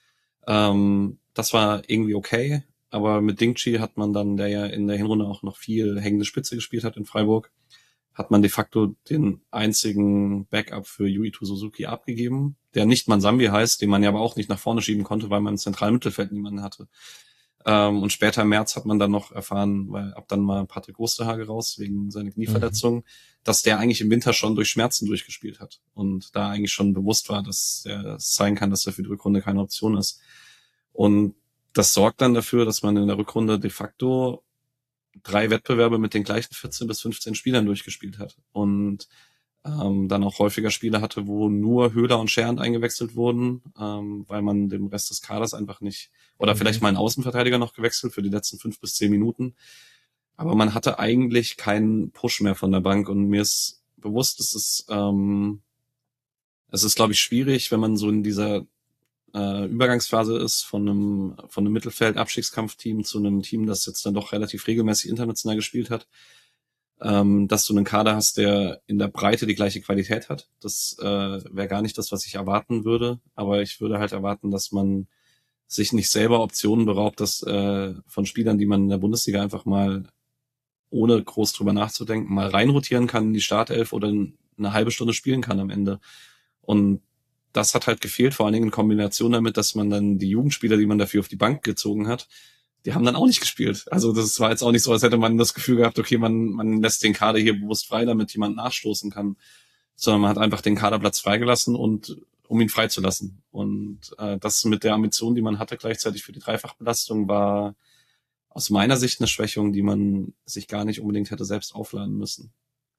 Speaker 4: Das war irgendwie okay, aber mit Dingchi hat man dann, der ja in der Hinrunde auch noch viel hängende Spitze gespielt hat in Freiburg, hat man de facto den einzigen Backup für Yuito Suzuki abgegeben, der nicht Mansambi heißt, den man ja aber auch nicht nach vorne schieben konnte, weil man im zentralen Mittelfeld niemanden hatte. Und später im März hat man dann noch erfahren, weil ab dann mal Patrick Osterhage raus wegen seiner Knieverletzung, dass der eigentlich im Winter schon durch Schmerzen durchgespielt hat und da eigentlich schon bewusst war, dass es sein kann, dass er für die Rückrunde keine Option ist. Und das sorgt dann dafür, dass man in der Rückrunde de facto 3 Wettbewerbe mit den gleichen 14 bis 15 Spielern durchgespielt hat und dann auch häufiger Spiele hatte, wo nur Höhler und Schernd eingewechselt wurden, weil man dem Rest des Kaders einfach nicht, oder vielleicht mal einen Außenverteidiger noch gewechselt für die letzten 5 bis 10 Minuten. Aber man hatte eigentlich keinen Push mehr von der Bank, und mir ist bewusst, es ist, glaube ich, schwierig, wenn man so in dieser Übergangsphase ist von einem Mittelfeld-Abstiegskampfteam zu einem Team, das jetzt dann doch relativ regelmäßig international gespielt hat, dass du einen Kader hast, der in der Breite die gleiche Qualität hat. Das wäre gar nicht das, was ich erwarten würde, aber ich würde halt erwarten, dass man sich nicht selber Optionen beraubt, dass von Spielern, die man in der Bundesliga einfach mal ohne groß drüber nachzudenken mal reinrotieren kann in die Startelf oder eine halbe Stunde spielen kann am Ende. Und das hat halt gefehlt, vor allen Dingen in Kombination damit, dass man dann die Jugendspieler, die man dafür auf die Bank gezogen hat, die haben dann auch nicht gespielt. Also das war jetzt auch nicht so, als hätte man das Gefühl gehabt, okay, man lässt den Kader hier bewusst frei, damit jemand nachstoßen kann, sondern man hat einfach den Kaderplatz freigelassen, und um ihn freizulassen. Und das mit der Ambition, die man hatte gleichzeitig für die Dreifachbelastung, war aus meiner Sicht eine Schwächung, die man sich gar nicht unbedingt hätte selbst aufladen müssen.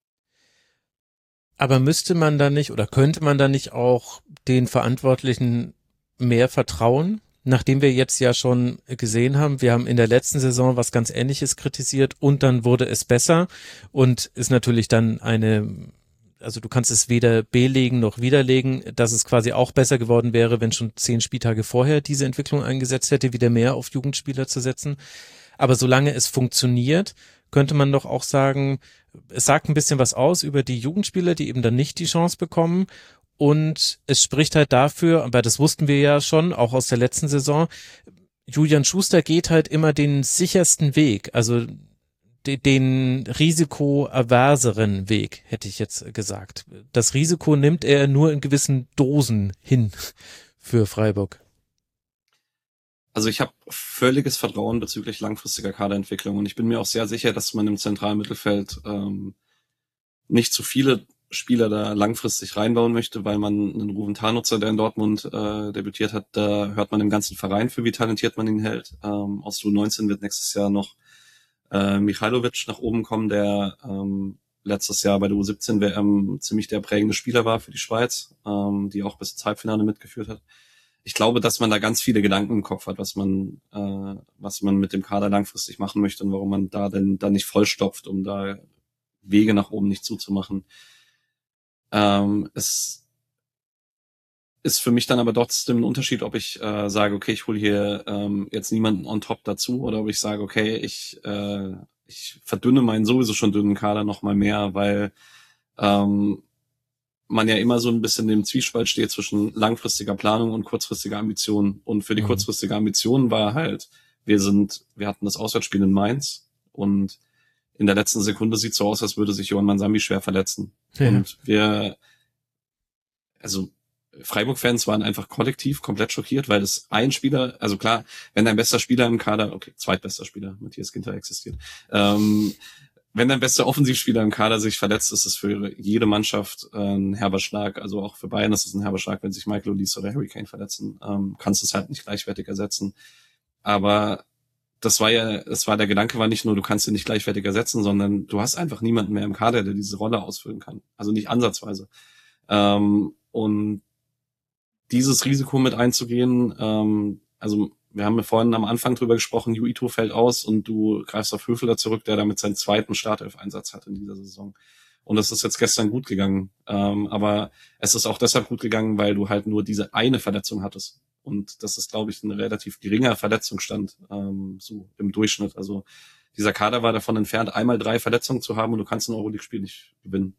Speaker 1: Aber müsste man da nicht oder könnte man da nicht auch den Verantwortlichen mehr vertrauen? Nachdem wir jetzt ja schon gesehen haben, wir haben in der letzten Saison was ganz Ähnliches kritisiert und dann wurde es besser und ist natürlich dann also du kannst es weder belegen noch widerlegen, dass es quasi auch besser geworden wäre, wenn schon 10 Spieltage vorher diese Entwicklung eingesetzt hätte, wieder mehr auf Jugendspieler zu setzen. Aber solange es funktioniert, könnte man doch auch sagen, es sagt ein bisschen was aus über die Jugendspieler, die eben dann nicht die Chance bekommen. Und es spricht halt dafür, aber das wussten wir ja schon, auch aus der letzten Saison, Julian Schuster geht halt immer den sichersten Weg, also den risikoaverseren Weg, hätte ich jetzt gesagt. Das Risiko nimmt er nur in gewissen Dosen hin für Freiburg.
Speaker 4: Also ich habe völliges Vertrauen bezüglich langfristiger Kaderentwicklung und ich bin mir auch sehr sicher, dass man im zentralen Mittelfeld nicht zu viele Spieler da langfristig reinbauen möchte, weil man einen Ruven Tarnutzer, der in Dortmund debütiert hat, da hört man im ganzen Verein für, wie talentiert man ihn hält. Aus U19 wird nächstes Jahr noch Michailovic nach oben kommen, der letztes Jahr bei der U17-WM ziemlich der prägende Spieler war für die Schweiz, die auch bis ins Halbfinale mitgeführt hat. Ich glaube, dass man da ganz viele Gedanken im Kopf hat, was man mit dem Kader langfristig machen möchte und warum man da denn da nicht vollstopft, um da Wege nach oben nicht zuzumachen. Es ist für mich dann aber trotzdem ein Unterschied, ob ich sage, okay, ich hole hier jetzt niemanden on top dazu oder ob ich sage, okay, ich verdünne meinen sowieso schon dünnen Kader noch mal mehr, weil man ja immer so ein bisschen im Zwiespalt steht zwischen langfristiger Planung und kurzfristiger Ambition. Und für die kurzfristige Ambition war halt, wir hatten das Auswärtsspiel in Mainz und in der letzten Sekunde sieht so aus, als würde sich Johan Mansambi schwer verletzen. Ja. Und Freiburg-Fans waren einfach kollektiv komplett schockiert, weil es ein Spieler, also klar, wenn dein bester Spieler im Kader, okay, zweitbester Spieler, Matthias Ginter existiert, wenn dein bester Offensivspieler im Kader sich verletzt, ist es für jede Mannschaft ein herber Schlag. Also auch für Bayern ist es ein herber Schlag, wenn sich Michael Olise oder Harry Kane verletzen. Kannst du es halt nicht gleichwertig ersetzen. Aber der Gedanke war nicht nur, du kannst ihn nicht gleichwertig ersetzen, sondern du hast einfach niemanden mehr im Kader, der diese Rolle ausfüllen kann. Also nicht ansatzweise. Und dieses Risiko mit einzugehen, also wir haben ja vorhin am Anfang drüber gesprochen, Ito fällt aus und du greifst auf Höfler zurück, der damit seinen zweiten Startelf-Einsatz hat in dieser Saison. Und das ist jetzt gestern gut gegangen. Aber es ist auch deshalb gut gegangen, weil du halt nur diese eine Verletzung hattest. Und das ist, glaube ich, ein relativ geringer Verletzungsstand, so im Durchschnitt. Also dieser Kader war davon entfernt, einmal 3 Verletzungen zu haben und du kannst ein Euroleague-Spiel nicht gewinnen.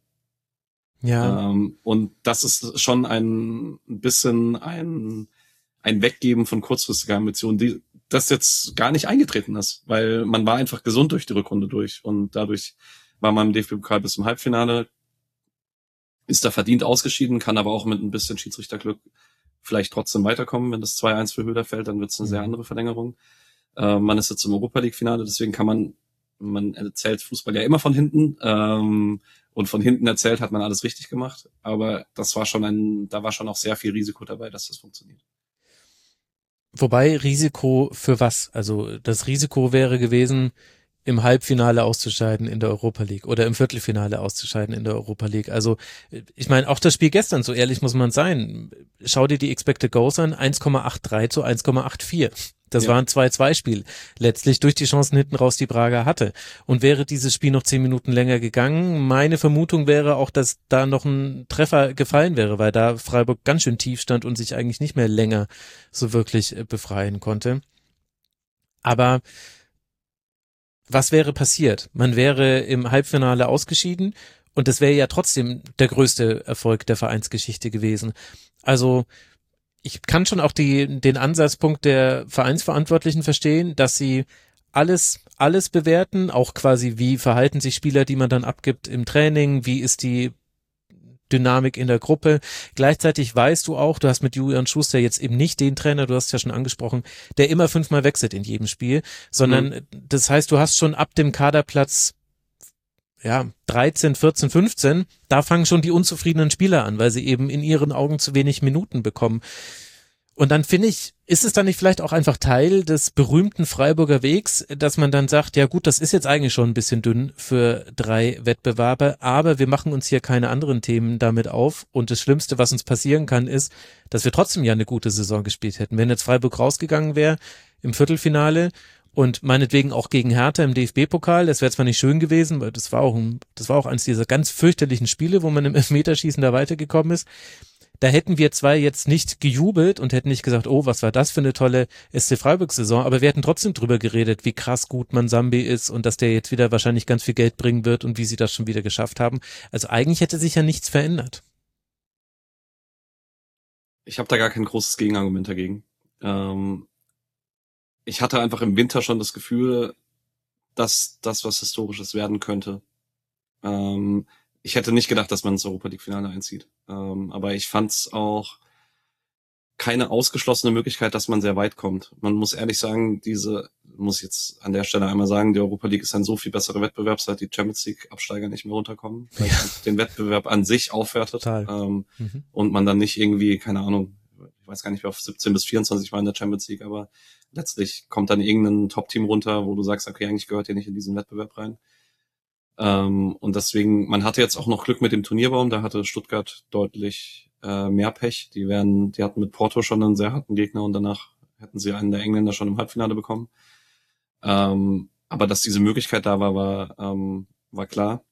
Speaker 4: Ja. Und das ist schon ein bisschen ein Weggeben von kurzfristiger Ambition, die das jetzt gar nicht eingetreten ist, weil man war einfach gesund durch die Rückrunde durch und dadurch war man im DFB-Pokal bis zum Halbfinale, ist da verdient ausgeschieden, kann aber auch mit ein bisschen Schiedsrichterglück vielleicht trotzdem weiterkommen. Wenn das 2-1 für Höhler fällt, dann wird es eine sehr andere Verlängerung. Man ist jetzt im Europa-League-Finale, deswegen kann man erzählt Fußball ja immer von hinten, und von hinten erzählt hat man alles richtig gemacht, aber da war schon auch sehr viel Risiko dabei, dass das funktioniert.
Speaker 1: Wobei Risiko für was? Also das Risiko wäre gewesen, im Halbfinale auszuscheiden in der Europa League oder im Viertelfinale auszuscheiden in der Europa League. Also ich meine, auch das Spiel gestern, so ehrlich muss man sein, schau dir die Expected Goals an, 1,83 zu 1,84. Das war ein 2-2-Spiel, letztlich durch die Chancen hinten raus, die Braga hatte. Und wäre dieses Spiel noch 10 Minuten länger gegangen, meine Vermutung wäre auch, dass da noch ein Treffer gefallen wäre, weil da Freiburg ganz schön tief stand und sich eigentlich nicht mehr länger so wirklich befreien konnte. Aber was wäre passiert? Man wäre im Halbfinale ausgeschieden und das wäre ja trotzdem der größte Erfolg der Vereinsgeschichte gewesen. Also ich kann schon auch den Ansatzpunkt der Vereinsverantwortlichen verstehen, dass sie alles bewerten, auch quasi wie verhalten sich Spieler, die man dann abgibt im Training, wie ist die Dynamik in der Gruppe. Gleichzeitig weißt du auch, du hast mit Julian Schuster jetzt eben nicht den Trainer, du hast ja schon angesprochen, der immer 5-mal wechselt in jedem Spiel, sondern das heißt, du hast schon ab dem Kaderplatz 13, 14, 15, da fangen schon die unzufriedenen Spieler an, weil sie eben in ihren Augen zu wenig Minuten bekommen. Und dann finde ich, ist es dann nicht vielleicht auch einfach Teil des berühmten Freiburger Wegs, dass man dann sagt, ja gut, das ist jetzt eigentlich schon ein bisschen dünn für 3 Wettbewerbe, aber wir machen uns hier keine anderen Themen damit auf. Und das Schlimmste, was uns passieren kann, ist, dass wir trotzdem ja eine gute Saison gespielt hätten. Wenn jetzt Freiburg rausgegangen wäre im Viertelfinale und meinetwegen auch gegen Hertha im DFB-Pokal, das wäre zwar nicht schön gewesen, weil das war auch eines dieser ganz fürchterlichen Spiele, wo man im Elfmeterschießen da weitergekommen ist. Da hätten wir zwar jetzt nicht gejubelt und hätten nicht gesagt, oh, was war das für eine tolle SC Freiburg-Saison, aber wir hätten trotzdem drüber geredet, wie krass gut Mansambi ist und dass der jetzt wieder wahrscheinlich ganz viel Geld bringen wird und wie sie das schon wieder geschafft haben. Also eigentlich hätte sich ja nichts verändert.
Speaker 4: Ich habe da gar kein großes Gegenargument dagegen. Ich hatte einfach im Winter schon das Gefühl, dass das was Historisches werden könnte. Ich hätte nicht gedacht, dass man ins Europa-League-Finale einzieht. Aber ich fand es auch keine ausgeschlossene Möglichkeit, dass man sehr weit kommt. Man muss ehrlich sagen, muss ich jetzt an der Stelle einmal sagen, die Europa League ist ein so viel besserer Wettbewerb, seit die Champions League-Absteiger nicht mehr runterkommen, weil es den Wettbewerb an sich aufwertet. Und man dann nicht irgendwie, keine Ahnung, ich weiß gar nicht, wer auf 17 bis 24 war in der Champions League, aber letztlich kommt dann irgendein Top-Team runter, wo du sagst, okay, eigentlich gehört ihr nicht in diesen Wettbewerb rein. Und deswegen, man hatte jetzt auch noch Glück mit dem Turnierbaum, da hatte Stuttgart deutlich mehr Pech. Die hatten mit Porto schon einen sehr harten Gegner und danach hätten sie einen der Engländer schon im Halbfinale bekommen. Aber dass diese Möglichkeit da war klar.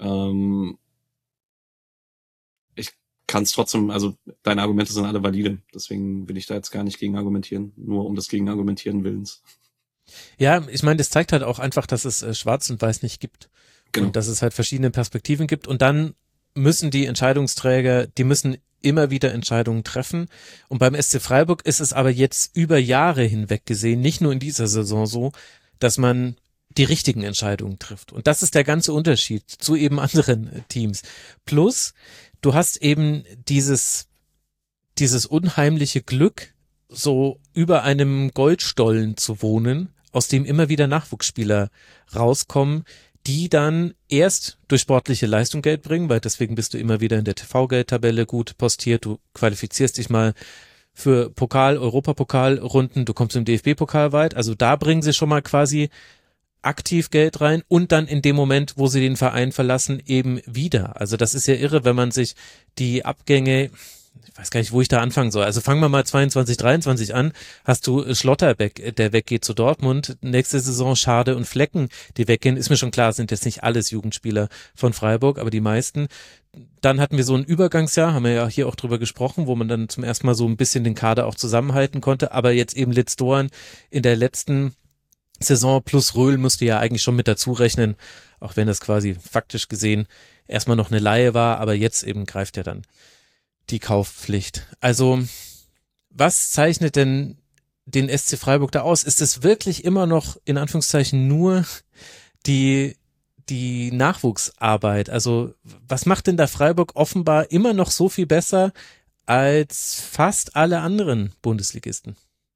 Speaker 4: Ich kann es trotzdem, also deine Argumente sind alle valide, deswegen will ich da jetzt gar nicht gegen argumentieren, nur um des Gegenargumentieren Willens.
Speaker 1: Ja, ich meine, das zeigt halt auch einfach, dass es Schwarz und Weiß nicht gibt. Genau. Und dass es halt verschiedene Perspektiven gibt und dann müssen die Entscheidungsträger, die müssen immer wieder Entscheidungen treffen. Und beim SC Freiburg ist es aber jetzt über Jahre hinweg gesehen, nicht nur in dieser Saison so, dass man die richtigen Entscheidungen trifft. Und das ist der ganze Unterschied zu eben anderen Teams. Plus, du hast eben dieses unheimliche Glück, so über einem Goldstollen zu wohnen, aus dem immer wieder Nachwuchsspieler rauskommen, die dann erst durch sportliche Leistung Geld bringen, weil deswegen bist du immer wieder in der TV-Geldtabelle gut postiert, du qualifizierst dich mal für Europapokal-Runden, du kommst im DFB-Pokal weit, also da bringen sie schon mal quasi aktiv Geld rein und dann in dem Moment, wo sie den Verein verlassen, eben wieder. Also das ist ja irre, wenn man sich die Abgänge, ich weiß gar nicht, wo ich da anfangen soll. Also fangen wir mal 22, 23 an. Hast du Schlotterbeck, der weggeht zu Dortmund. Nächste Saison Schade und Flecken, die weggehen. Ist mir schon klar, sind jetzt nicht alles Jugendspieler von Freiburg, aber die meisten. Dann hatten wir so ein Übergangsjahr, haben wir ja hier auch drüber gesprochen, wo man dann zum ersten Mal so ein bisschen den Kader auch zusammenhalten konnte. Aber jetzt eben Litz Doan in der letzten Saison plus Röhl musste ja eigentlich schon mit dazu rechnen, auch wenn das quasi faktisch gesehen erstmal noch eine Leihe war, aber jetzt eben greift ja dann die Kaufpflicht. Also, was zeichnet denn den SC Freiburg da aus? Ist es wirklich immer noch, in Anführungszeichen, nur die Nachwuchsarbeit? Also, was macht denn da Freiburg offenbar immer noch so viel besser als fast alle anderen Bundesligisten?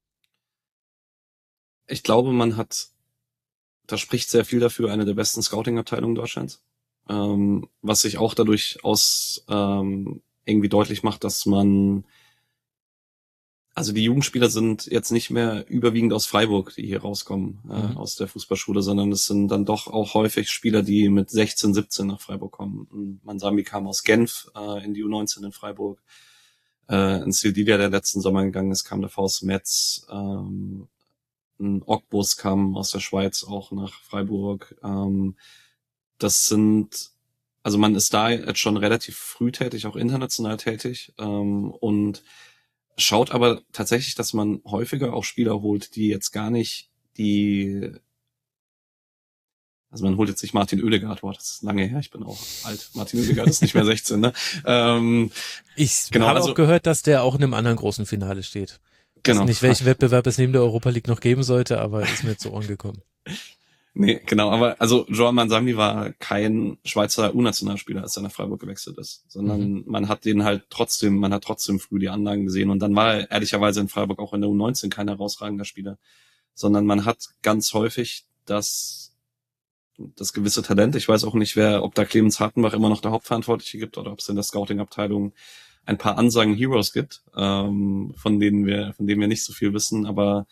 Speaker 4: Ich glaube, da spricht sehr viel dafür, eine der besten Scouting-Abteilungen Deutschlands. Was sich auch dadurch irgendwie deutlich macht, dass also die Jugendspieler sind jetzt nicht mehr überwiegend aus Freiburg, die hier rauskommen, aus der Fußballschule, sondern es sind dann doch auch häufig Spieler, die mit 16, 17 nach Freiburg kommen. Mansambi kam aus Genf in die U19 in Freiburg, in Sildilia, der letzten Sommer gegangen ist, kam davor aus Metz, ein Ogbus kam aus der Schweiz auch nach Freiburg. Also man ist da jetzt schon relativ früh tätig, auch international tätig, und schaut aber tatsächlich, dass man häufiger auch Spieler holt, die jetzt gar nicht also man holt jetzt nicht Martin Oedegaard, das ist lange her, ich bin auch alt. Martin Oedegaard ist nicht mehr 16, ne?
Speaker 1: Ich habe auch gehört, dass der auch in einem anderen großen Finale steht.
Speaker 4: Genau.
Speaker 1: Ich weiß nicht, welchen Wettbewerb es neben der Europa League noch geben sollte, aber ist mir zu Ohren gekommen.
Speaker 4: Nee, genau, aber also Joao Mansambi war kein Schweizer U-Nationalspieler, als er nach Freiburg gewechselt ist, sondern man hat trotzdem früh die Anlagen gesehen und dann war er ehrlicherweise in Freiburg auch in der U19 kein herausragender Spieler, sondern man hat ganz häufig das gewisse Talent. Ich weiß auch nicht, ob da Clemens Hartenbach immer noch der Hauptverantwortliche gibt oder ob es in der Scouting-Abteilung ein paar unsung Heroes gibt, von denen wir nicht so viel wissen, aber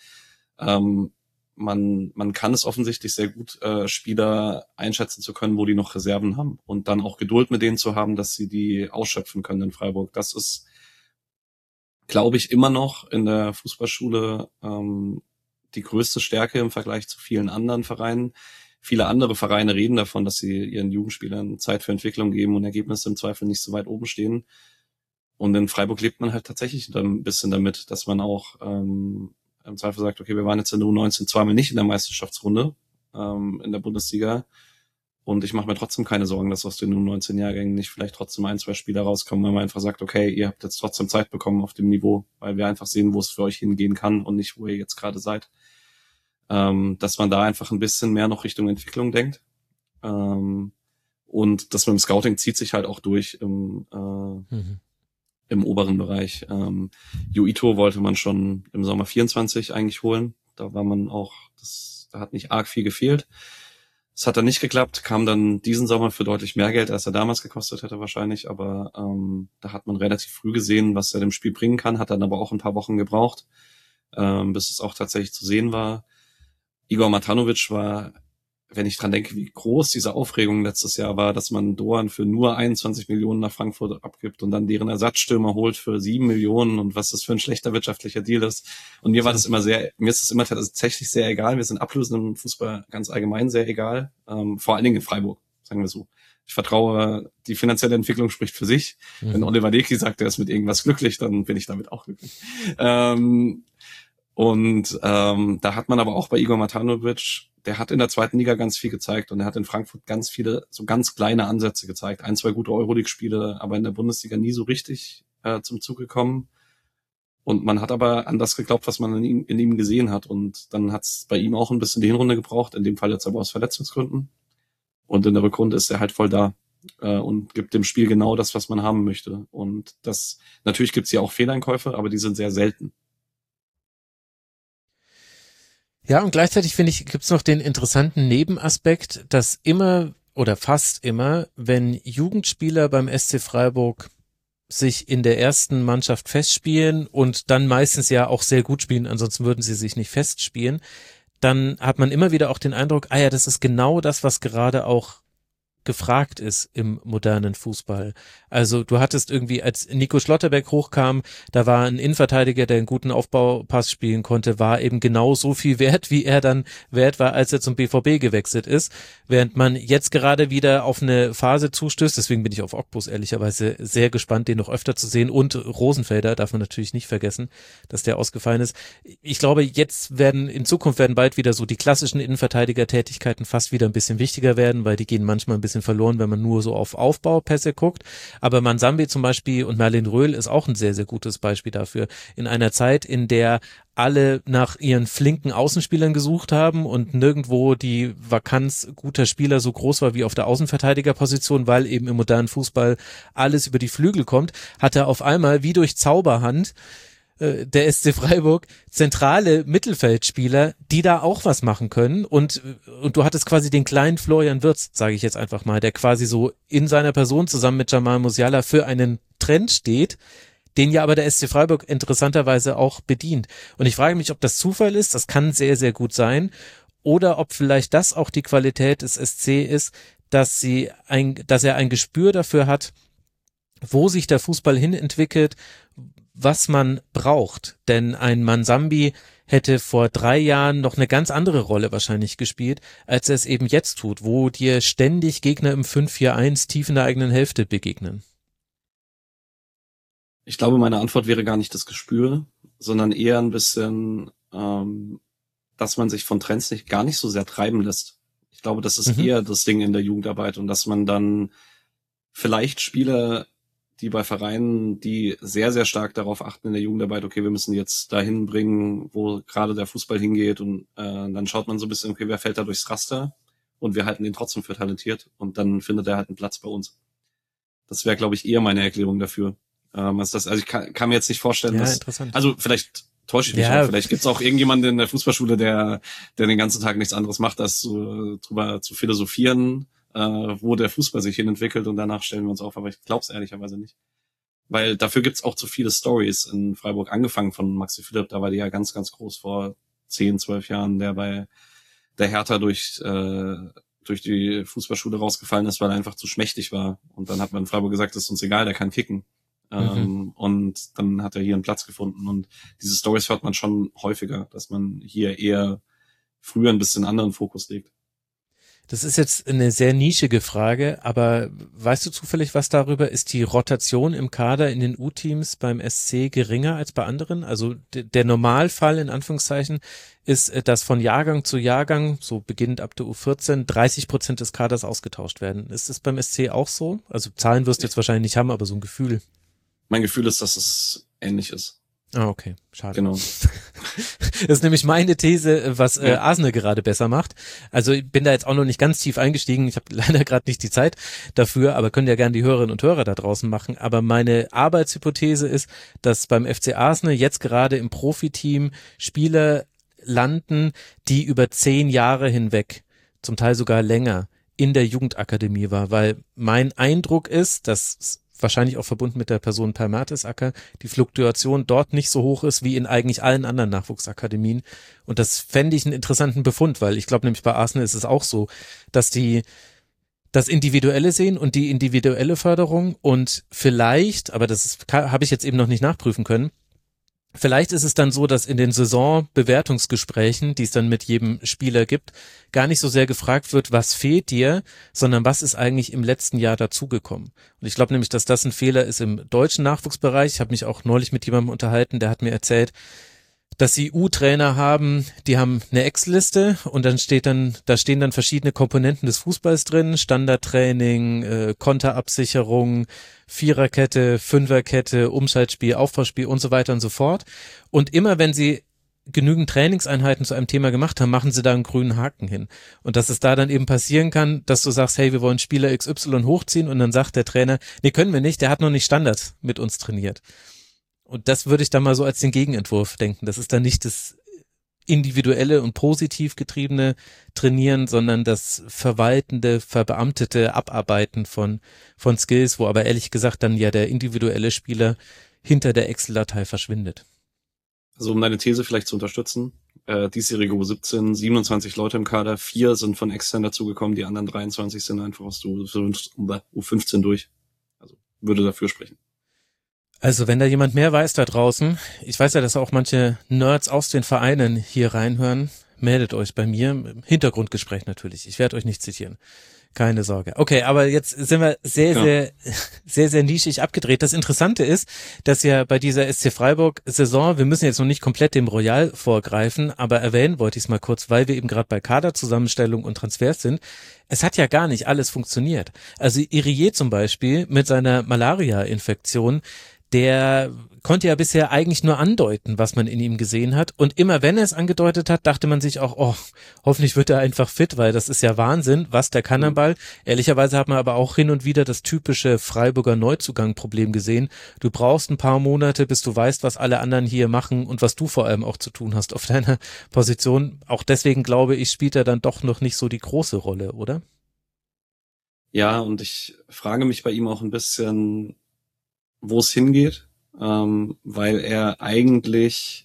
Speaker 4: man kann es offensichtlich sehr gut, Spieler einschätzen zu können, wo die noch Reserven haben und dann auch Geduld mit denen zu haben, dass sie die ausschöpfen können in Freiburg. Das ist, glaube ich, immer noch in der Fußballschule die größte Stärke im Vergleich zu vielen anderen Vereinen. Viele andere Vereine reden davon, dass sie ihren Jugendspielern Zeit für Entwicklung geben und Ergebnisse im Zweifel nicht so weit oben stehen. Und in Freiburg lebt man halt tatsächlich ein bisschen damit, dass man auch im Zweifel sagt, okay, wir waren jetzt in der U19 zweimal nicht in der Meisterschaftsrunde in der Bundesliga und ich mache mir trotzdem keine Sorgen, dass aus den U19-Jahrgängen nicht vielleicht trotzdem 1-2 Spieler rauskommen, weil man einfach sagt, okay, ihr habt jetzt trotzdem Zeit bekommen auf dem Niveau, weil wir einfach sehen, wo es für euch hingehen kann und nicht, wo ihr jetzt gerade seid. Dass man da einfach ein bisschen mehr noch Richtung Entwicklung denkt. Und das mit dem Scouting zieht sich halt auch durch im oberen Bereich. Yuito wollte man schon im Sommer 24 eigentlich holen. Da war man auch, da hat nicht arg viel gefehlt. Es hat dann nicht geklappt, kam dann diesen Sommer für deutlich mehr Geld, als er damals gekostet hätte wahrscheinlich, aber da hat man relativ früh gesehen, was er dem Spiel bringen kann, hat dann aber auch ein paar Wochen gebraucht, bis es auch tatsächlich zu sehen war. Igor Matanovic war, wenn ich dran denke, wie groß diese Aufregung letztes Jahr war, dass man Doan für nur 21 Millionen nach Frankfurt abgibt und dann deren Ersatzstürmer holt für 7 Millionen und was das für ein schlechter wirtschaftlicher Deal ist. Und mir ist es immer tatsächlich sehr egal. Mir sind Ablösen im Fußball ganz allgemein sehr egal. Vor allen Dingen in Freiburg, sagen wir so. Ich vertraue, die finanzielle Entwicklung spricht für sich. Wenn Oliver Lecky sagt, er ist mit irgendwas glücklich, dann bin ich damit auch glücklich. Da hat man aber auch bei Igor Matanovic, der hat in der zweiten Liga ganz viel gezeigt und er hat in Frankfurt ganz viele, so ganz kleine Ansätze gezeigt. 1-2 gute Euroleague-Spiele, aber in der Bundesliga nie so richtig zum Zug gekommen. Und man hat aber an das geglaubt, was man in ihm gesehen hat. Und dann hat es bei ihm auch ein bisschen die Hinrunde gebraucht, in dem Fall jetzt aber aus Verletzungsgründen. Und in der Rückrunde ist er halt voll da und gibt dem Spiel genau das, was man haben möchte. Und das, natürlich gibt's hier auch Fehleinkäufe, aber die sind sehr selten.
Speaker 1: Ja, und gleichzeitig finde ich, gibt's noch den interessanten Nebenaspekt, dass immer oder fast immer, wenn Jugendspieler beim SC Freiburg sich in der ersten Mannschaft festspielen und dann meistens ja auch sehr gut spielen, ansonsten würden sie sich nicht festspielen, dann hat man immer wieder auch den Eindruck, ah ja, das ist genau das, was gerade auch gefragt ist im modernen Fußball. Also du hattest irgendwie, als Nico Schlotterbeck hochkam, da war ein Innenverteidiger, der einen guten Aufbaupass spielen konnte, war eben genau so viel wert, wie er dann wert war, als er zum BVB gewechselt ist. Während man jetzt gerade wieder auf eine Phase zustößt, deswegen bin ich auf Ogbus ehrlicherweise sehr gespannt, den noch öfter zu sehen, und Rosenfelder darf man natürlich nicht vergessen, dass der ausgefallen ist. Ich glaube, in Zukunft werden bald wieder so die klassischen Innenverteidiger-Tätigkeiten fast wieder ein bisschen wichtiger werden, weil die gehen manchmal ein bisschen verloren, wenn man nur so auf Aufbaupässe guckt. Aber Mansambi zum Beispiel und Merlin Röhl ist auch ein sehr, sehr gutes Beispiel dafür. In einer Zeit, in der alle nach ihren flinken Außenspielern gesucht haben und nirgendwo die Vakanz guter Spieler so groß war wie auf der Außenverteidigerposition, weil eben im modernen Fußball alles über die Flügel kommt, hat er auf einmal wie durch Zauberhand der SC Freiburg zentrale Mittelfeldspieler, die da auch was machen können, und du hattest quasi den kleinen Florian Wirtz, sage ich jetzt einfach mal, der quasi so in seiner Person zusammen mit Jamal Musiala für einen Trend steht, den ja aber der SC Freiburg interessanterweise auch bedient. Und ich frage mich, ob das Zufall ist, das kann sehr, sehr gut sein, oder ob vielleicht das auch die Qualität des SC ist, dass er ein Gespür dafür hat, wo sich der Fußball hin entwickelt, was man braucht. Denn ein Mansambi hätte vor 3 Jahren noch eine ganz andere Rolle wahrscheinlich gespielt, als er es eben jetzt tut, wo dir ständig Gegner im 5-4-1 tief in der eigenen Hälfte begegnen.
Speaker 4: Ich glaube, meine Antwort wäre gar nicht das Gespür, sondern eher ein bisschen, dass man sich von Trends gar nicht so sehr treiben lässt. Ich glaube, das ist eher das Ding in der Jugendarbeit, und dass man dann vielleicht Spieler, die bei Vereinen, die sehr, sehr stark darauf achten in der Jugendarbeit, okay, wir müssen jetzt dahin bringen, wo gerade der Fußball hingeht, und dann schaut man so ein bisschen, okay, wer fällt da durchs Raster, und wir halten den trotzdem für talentiert, und dann findet er halt einen Platz bei uns. Das wäre, glaube ich, eher meine Erklärung dafür. Also ich kann mir jetzt nicht vorstellen,
Speaker 1: ja,
Speaker 4: dass,
Speaker 1: interessant.
Speaker 4: also vielleicht täusche ich mich auch, vielleicht gibt's auch irgendjemanden in der Fußballschule, der den ganzen Tag nichts anderes macht, als drüber zu philosophieren, wo der Fußball sich hin entwickelt, und danach stellen wir uns auf, aber ich glaube es ehrlicherweise nicht. weil dafür gibt's auch zu viele Stories in Freiburg, angefangen von Maxi Philipp, da war die ja ganz, ganz groß vor 10, 12 Jahren, der bei der Hertha durch die Fußballschule rausgefallen ist, weil er einfach zu schmächtig war. Und dann hat man in Freiburg gesagt, das ist uns egal, der kann kicken. Und dann hat er hier einen Platz gefunden. Und diese Stories hört man schon häufiger, dass man hier eher früher ein bisschen anderen Fokus legt.
Speaker 1: Das ist jetzt eine sehr nischige Frage, aber weißt du zufällig was darüber? Ist die Rotation im Kader in den U-Teams beim SC geringer als bei anderen? Also der Normalfall in Anführungszeichen ist, dass von Jahrgang zu Jahrgang, so beginnend ab der U14, 30% des Kaders ausgetauscht werden. Ist es beim SC auch so? Also Zahlen wirst du jetzt wahrscheinlich nicht haben, aber so ein Gefühl.
Speaker 4: Mein Gefühl ist, dass es ähnlich ist.
Speaker 1: Ah, okay. Schade.
Speaker 4: Genau.
Speaker 1: Das ist nämlich meine These, was Arsenal gerade besser macht. Also ich bin da jetzt auch noch nicht ganz tief eingestiegen. Ich habe leider gerade nicht die Zeit dafür, aber können ja gerne die Hörerinnen und Hörer da draußen machen. Aber meine Arbeitshypothese ist, dass beim FC Arsenal jetzt gerade im Profiteam Spieler landen, die über 10 Jahre hinweg, zum Teil sogar länger, in der Jugendakademie war. Weil mein Eindruck ist, dass wahrscheinlich auch verbunden mit der Person Per Mertesacker, die Fluktuation dort nicht so hoch ist wie in eigentlich allen anderen Nachwuchsakademien. Und das fände ich einen interessanten Befund, weil ich glaube nämlich bei Arsenal ist es auch so, dass die das Individuelle sehen und die individuelle Förderung und vielleicht, aber das habe ich jetzt eben noch nicht nachprüfen können, vielleicht ist es dann so, dass in den Saisonbewertungsgesprächen, die es dann mit jedem Spieler gibt, gar nicht so sehr gefragt wird, was fehlt dir, sondern was ist eigentlich im letzten Jahr dazugekommen. Und ich glaube nämlich, dass das ein Fehler ist im deutschen Nachwuchsbereich. Ich habe mich auch neulich mit jemandem unterhalten, der hat mir erzählt, dass sie U-Trainer haben, die haben eine Excel-Liste und da stehen dann verschiedene Komponenten des Fußballs drin, Standardtraining, Konterabsicherung, Viererkette, Fünferkette, Umschaltspiel, Aufbauspiel und so weiter und so fort. Und immer wenn sie genügend Trainingseinheiten zu einem Thema gemacht haben, machen sie da einen grünen Haken hin. Und dass es da dann eben passieren kann, dass du sagst, hey, wir wollen Spieler XY hochziehen und dann sagt der Trainer, nee, können wir nicht, der hat noch nicht Standards mit uns trainiert. Und das würde ich dann mal so als den Gegenentwurf denken. Das ist dann nicht das individuelle und positiv getriebene Trainieren, sondern das verwaltende, verbeamtete Abarbeiten von Skills, wo aber ehrlich gesagt dann ja der individuelle Spieler hinter der Excel-Datei verschwindet.
Speaker 4: Also um deine These vielleicht zu unterstützen, diesjährige U17, 27 Leute im Kader, 4 sind von extern dazugekommen, die anderen 23 sind einfach aus der U15 durch. Also würde dafür sprechen.
Speaker 1: Also wenn da jemand mehr weiß da draußen, ich weiß ja, dass auch manche Nerds aus den Vereinen hier reinhören, meldet euch bei mir, im Hintergrundgespräch natürlich, ich werde euch nicht zitieren, keine Sorge. Okay, aber jetzt sind wir sehr nischig abgedreht. Das Interessante ist, dass ja bei dieser SC Freiburg-Saison, wir müssen jetzt noch nicht komplett dem Royal vorgreifen, aber erwähnen wollte ich es mal kurz, weil wir eben gerade bei Kaderzusammenstellung und Transfers sind. Es hat ja gar nicht alles funktioniert. Also Irié zum Beispiel mit seiner Malaria-Infektion, der konnte ja bisher eigentlich nur andeuten, was man in ihm gesehen hat. Und immer wenn er es angedeutet hat, dachte man sich auch, oh, hoffentlich wird er einfach fit, weil das ist ja Wahnsinn, was der kann am Ball. Ehrlicherweise hat man aber auch hin und wieder das typische Freiburger Neuzugang-Problem gesehen. Du brauchst ein paar Monate, bis du weißt, was alle anderen hier machen und was du vor allem auch zu tun hast auf deiner Position. Auch deswegen glaube ich, spielt er dann doch noch nicht so die große Rolle, oder?
Speaker 4: Ja, und ich frage mich bei ihm auch ein bisschen, wo es hingeht, weil er eigentlich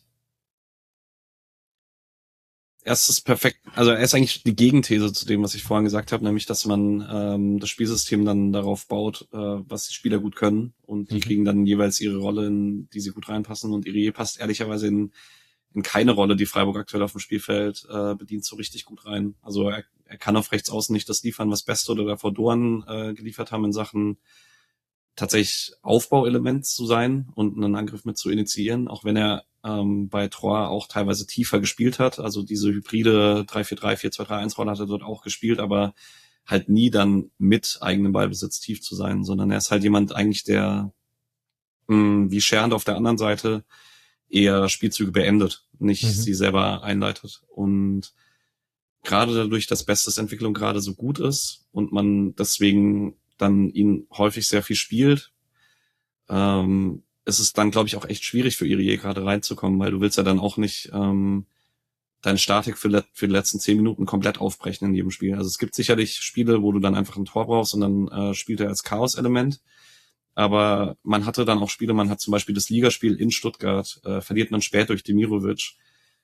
Speaker 4: er ist eigentlich die Gegenthese zu dem, was ich vorhin gesagt habe, nämlich, dass man das Spielsystem dann darauf baut, was die Spieler gut können und die kriegen dann jeweils ihre Rolle, in die sie gut reinpassen und Irié passt ehrlicherweise in keine Rolle, die Freiburg aktuell auf dem Spielfeld bedient, so richtig gut rein. Also er kann auf rechts außen nicht das liefern, was Beste oder davor Doan geliefert haben in Sachen tatsächlich Aufbauelement zu sein und einen Angriff mit zu initiieren, auch wenn er bei Troyes auch teilweise tiefer gespielt hat. Also diese hybride 3-4-3, 4-2-3-1 Rolle hat er dort auch gespielt, aber halt nie dann mit eigenem Ballbesitz tief zu sein, sondern er ist halt jemand eigentlich, der wie Schernd auf der anderen Seite eher Spielzüge beendet, nicht sie selber einleitet. Und gerade dadurch, dass Bestes Entwicklung gerade so gut ist und man deswegen dann ihn häufig sehr viel spielt, ist es dann, glaube ich, auch echt schwierig für Irié gerade reinzukommen, weil du willst ja dann auch nicht deine Statik für die letzten 10 Minuten komplett aufbrechen in jedem Spiel. Also es gibt sicherlich Spiele, wo du dann einfach ein Tor brauchst und dann spielt er als Chaos-Element. Aber man hatte dann auch Spiele, man hat zum Beispiel das Ligaspiel in Stuttgart, verliert man spät durch Demirovic.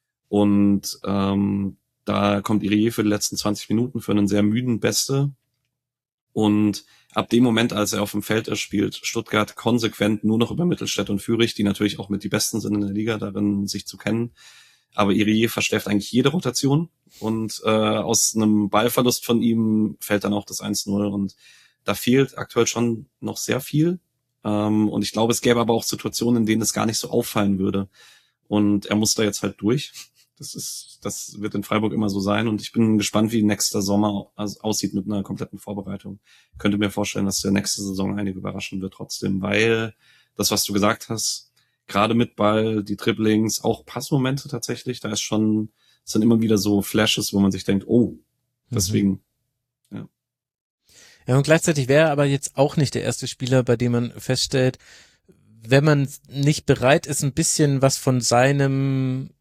Speaker 4: Und da kommt Irié für die letzten 20 Minuten für einen sehr müden Beste. Und ab dem Moment, als er auf dem Feld ist, spielt Stuttgart konsequent nur noch über Mittelstädt und Fürich, die natürlich auch mit die Besten sind in der Liga, darin sich zu kennen. Aber Irié verstärkt eigentlich jede Rotation. Und aus einem Ballverlust von ihm fällt dann auch das 1-0. Und da fehlt aktuell schon noch sehr viel. Und ich glaube, es gäbe aber auch Situationen, in denen es gar nicht so auffallen würde. Und er muss da jetzt halt durch. Das wird in Freiburg immer so sein. Und ich bin gespannt, wie nächster Sommer aussieht mit einer kompletten Vorbereitung. Ich könnte mir vorstellen, dass der nächste Saison einige überraschen wird trotzdem, weil das, was du gesagt hast, gerade mit Ball, die Dribblings, auch Passmomente tatsächlich, da sind immer wieder so Flashes, wo man sich denkt, oh, deswegen, ja.
Speaker 1: Ja, und gleichzeitig wäre er aber jetzt auch nicht der erste Spieler, bei dem man feststellt, wenn man nicht bereit ist, ein bisschen was von seinem,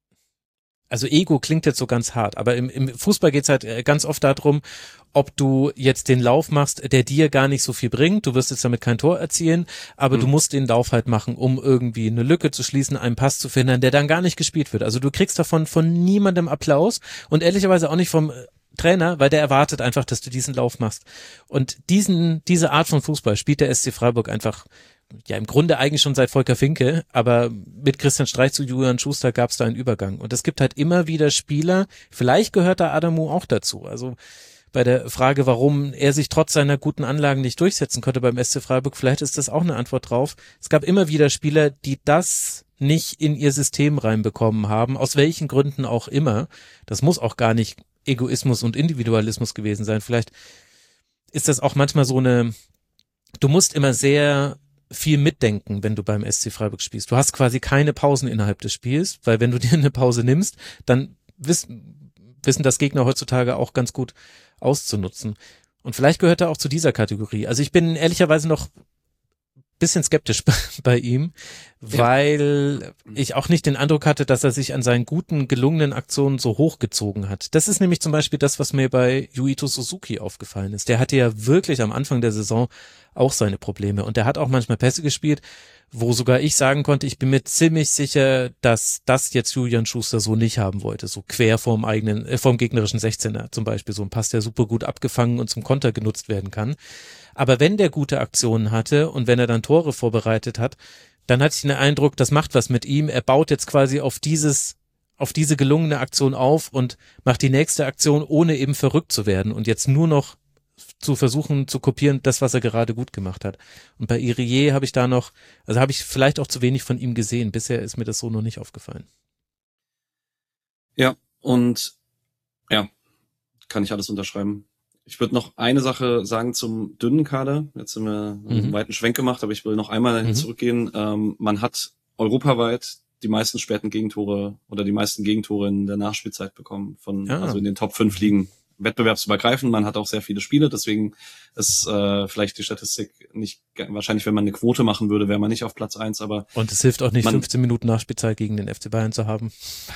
Speaker 1: also Ego klingt jetzt so ganz hart, aber im Fußball geht's halt ganz oft darum, ob du jetzt den Lauf machst, der dir gar nicht so viel bringt. Du wirst jetzt damit kein Tor erzielen, aber du musst den Lauf halt machen, um irgendwie eine Lücke zu schließen, einen Pass zu verhindern, der dann gar nicht gespielt wird. Also du kriegst davon von niemandem Applaus und ehrlicherweise auch nicht vom Trainer, weil der erwartet einfach, dass du diesen Lauf machst. Und diese Art von Fußball spielt der SC Freiburg einfach, ja, im Grunde eigentlich schon seit Volker Finke, aber mit Christian Streich zu Julian Schuster gab es da einen Übergang. Und es gibt halt immer wieder Spieler, vielleicht gehört da Adamu auch dazu. Also bei der Frage, warum er sich trotz seiner guten Anlagen nicht durchsetzen konnte beim SC Freiburg, vielleicht ist das auch eine Antwort drauf. Es gab immer wieder Spieler, die das nicht in ihr System reinbekommen haben, aus welchen Gründen auch immer. Das muss auch gar nicht Egoismus und Individualismus gewesen sein. Vielleicht ist das auch manchmal so du musst immer sehr viel mitdenken, wenn du beim SC Freiburg spielst. Du hast quasi keine Pausen innerhalb des Spiels, weil wenn du dir eine Pause nimmst, dann wissen das Gegner heutzutage auch ganz gut auszunutzen. Und vielleicht gehört er auch zu dieser Kategorie. Also ich bin ehrlicherweise noch bisschen skeptisch bei ihm, weil ich auch nicht den Eindruck hatte, dass er sich an seinen guten, gelungenen Aktionen so hochgezogen hat. Das ist nämlich zum Beispiel das, was mir bei Yuito Suzuki aufgefallen ist. Der hatte ja wirklich am Anfang der Saison auch seine Probleme und der hat auch manchmal Pässe gespielt, wo sogar ich sagen konnte, ich bin mir ziemlich sicher, dass das jetzt Julian Schuster so nicht haben wollte, so quer vom gegnerischen 16er zum Beispiel, so ein Pass, der super gut abgefangen und zum Konter genutzt werden kann. Aber wenn der gute Aktionen hatte und wenn er dann Tore vorbereitet hat, dann hatte ich den Eindruck, das macht was mit ihm. Er baut jetzt quasi auf diese gelungene Aktion auf und macht die nächste Aktion, ohne eben verrückt zu werden und jetzt nur noch zu versuchen zu kopieren, das, was er gerade gut gemacht hat. Und bei Irié habe ich vielleicht auch zu wenig von ihm gesehen. Bisher ist mir das so noch nicht aufgefallen.
Speaker 4: Ja, und ja, kann ich alles unterschreiben. Ich würde noch eine Sache sagen zum dünnen Kader. Jetzt haben wir einen weiten Schwenk gemacht, aber ich will noch einmal zurückgehen. Man hat europaweit die meisten späten Gegentore oder die meisten Gegentore in der Nachspielzeit bekommen, also in den Top 5 Ligen. Wettbewerbsübergreifend, man hat auch sehr viele Spiele, deswegen ist vielleicht die Statistik nicht, wahrscheinlich wenn man eine Quote machen würde, wäre man nicht auf Platz 1, aber...
Speaker 1: Und es hilft auch nicht, 15 Minuten Nachspielzeit gegen den FC Bayern zu haben.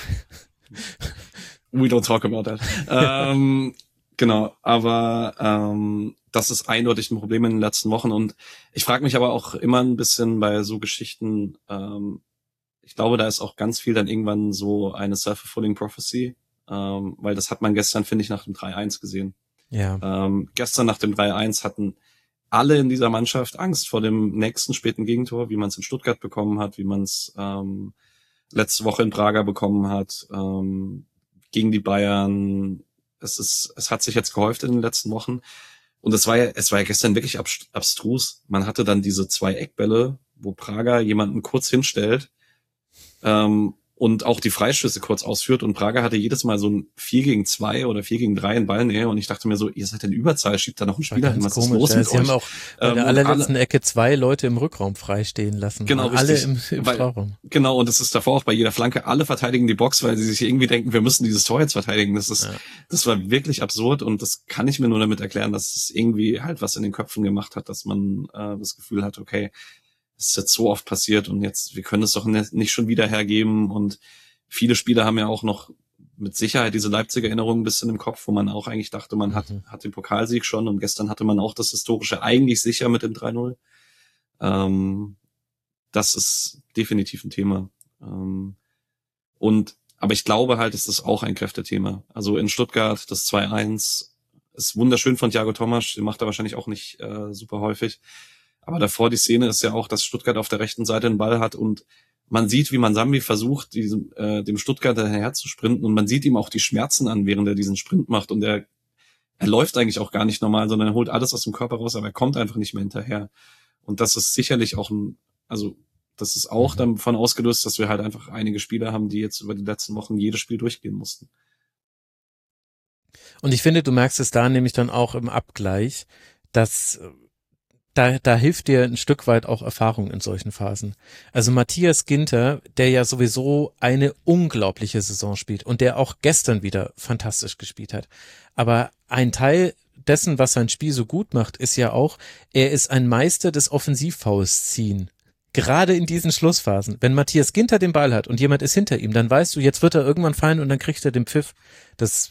Speaker 4: We don't talk about that. Genau, aber das ist eindeutig ein Problem in den letzten Wochen und ich frage mich aber auch immer ein bisschen bei so Geschichten, ich glaube, da ist auch ganz viel dann irgendwann so eine self-fulfilling prophecy, weil das hat man gestern, finde ich, nach dem 3-1 gesehen.
Speaker 1: Ja.
Speaker 4: Gestern nach dem 3-1 hatten alle in dieser Mannschaft Angst vor dem nächsten späten Gegentor, wie man es in Stuttgart bekommen hat, wie man es letzte Woche in Braga bekommen hat, gegen die Bayern. Es hat sich jetzt gehäuft in den letzten Wochen. Und es war ja gestern wirklich abstrus. Man hatte dann diese 2 Eckbälle, wo Braga jemanden kurz hinstellt, und auch die Freischüsse kurz ausführt. Und Braga hatte jedes Mal so ein 4-gegen-2 oder 4-gegen-3 in Ballnähe. Und ich dachte mir so, ihr seid in Überzahl, schiebt da noch einen Spieler hin. Was ist los mit
Speaker 1: Sie
Speaker 4: euch?
Speaker 1: haben auch bei der allerletzten Ecke 2 Leute im Rückraum freistehen lassen.
Speaker 4: Genau,
Speaker 1: alle
Speaker 4: richtig.
Speaker 1: im Strafraum.
Speaker 4: Genau, und es ist davor auch bei jeder Flanke, alle verteidigen die Box, weil sie sich irgendwie denken, wir müssen dieses Tor jetzt verteidigen. Das war wirklich absurd und das kann ich mir nur damit erklären, dass es irgendwie halt was in den Köpfen gemacht hat, dass man das Gefühl hat, okay, es ist jetzt so oft passiert und jetzt, wir können es doch nicht schon wieder hergeben und viele Spieler haben ja auch noch mit Sicherheit diese Leipziger Erinnerung ein bisschen im Kopf, wo man auch eigentlich dachte, man hat den Pokalsieg schon und gestern hatte man auch das Historische eigentlich sicher mit dem 3-0. Das ist definitiv ein Thema. Aber ich glaube halt, es ist auch ein Kräftethema. Also in Stuttgart das 2-1 ist wunderschön von Thiago Tomasch, den macht er wahrscheinlich auch nicht super häufig. Aber davor die Szene ist ja auch, dass Stuttgart auf der rechten Seite den Ball hat und man sieht, wie Mansambi versucht, dem Stuttgarter hinterher zu sprinten und man sieht ihm auch die Schmerzen an, während er diesen Sprint macht und er läuft eigentlich auch gar nicht normal, sondern er holt alles aus dem Körper raus, aber er kommt einfach nicht mehr hinterher. Und das ist sicherlich auch das ist auch davon ausgelöst, dass wir halt einfach einige Spieler haben, die jetzt über die letzten Wochen jedes Spiel durchgehen mussten.
Speaker 1: Und ich finde, du merkst es da nämlich dann auch im Abgleich, dass da hilft dir ein Stück weit auch Erfahrung in solchen Phasen. Also Matthias Ginter, der ja sowieso eine unglaubliche Saison spielt und der auch gestern wieder fantastisch gespielt hat. Aber ein Teil dessen, was sein Spiel so gut macht, ist ja auch, er ist ein Meister des Offensivfouls ziehen. Gerade in diesen Schlussphasen. Wenn Matthias Ginter den Ball hat und jemand ist hinter ihm, dann weißt du, jetzt wird er irgendwann fallen und dann kriegt er den Pfiff. Das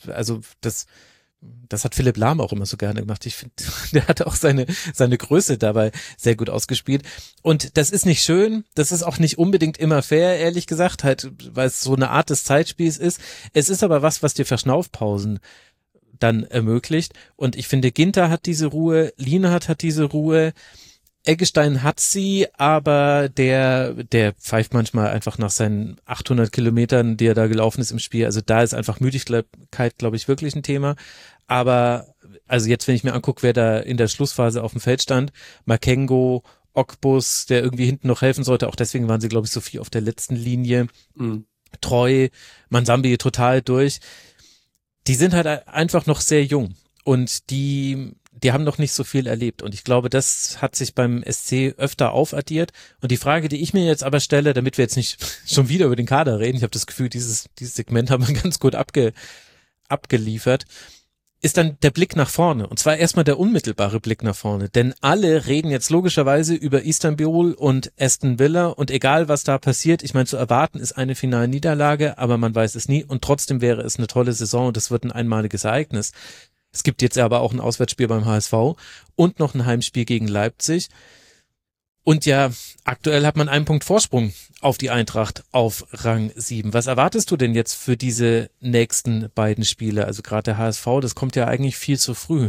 Speaker 1: hat Philipp Lahm auch immer so gerne gemacht. Ich finde, der hat auch seine Größe dabei sehr gut ausgespielt. Und das ist nicht schön. Das ist auch nicht unbedingt immer fair, ehrlich gesagt, halt, weil es so eine Art des Zeitspiels ist. Es ist aber was dir Verschnaufpausen dann ermöglicht. Und ich finde, Ginter hat diese Ruhe, Lienhardt hat diese Ruhe, Eggestein hat sie, aber der pfeift manchmal einfach nach seinen 800 Kilometern, die er da gelaufen ist im Spiel. Also da ist einfach Müdigkeit, glaube ich, wirklich ein Thema. Aber also jetzt, wenn ich mir angucke, wer da in der Schlussphase auf dem Feld stand, Makengo, Ogbus, der irgendwie hinten noch helfen sollte, auch deswegen waren sie, glaube ich, so viel auf der letzten Linie. Treu, Mansambi total durch. Die sind halt einfach noch sehr jung und die haben noch nicht so viel erlebt und ich glaube, das hat sich beim SC öfter aufaddiert und die Frage, die ich mir jetzt aber stelle, damit wir jetzt nicht schon wieder über den Kader reden, ich habe das Gefühl, dieses Segment haben wir ganz gut abgeliefert, ist dann der Blick nach vorne und zwar erstmal der unmittelbare Blick nach vorne, denn alle reden jetzt logischerweise über Istanbul und Aston Villa und egal was da passiert, ich meine zu erwarten ist eine Finalniederlage, aber man weiß es nie und trotzdem wäre es eine tolle Saison und es wird ein einmaliges Ereignis. Es gibt jetzt aber auch ein Auswärtsspiel beim HSV und noch ein Heimspiel gegen Leipzig. Und ja, aktuell hat man einen Punkt Vorsprung auf die Eintracht auf Rang 7. Was erwartest du denn jetzt für diese nächsten beiden Spiele? Also gerade der HSV, das kommt ja eigentlich viel zu früh.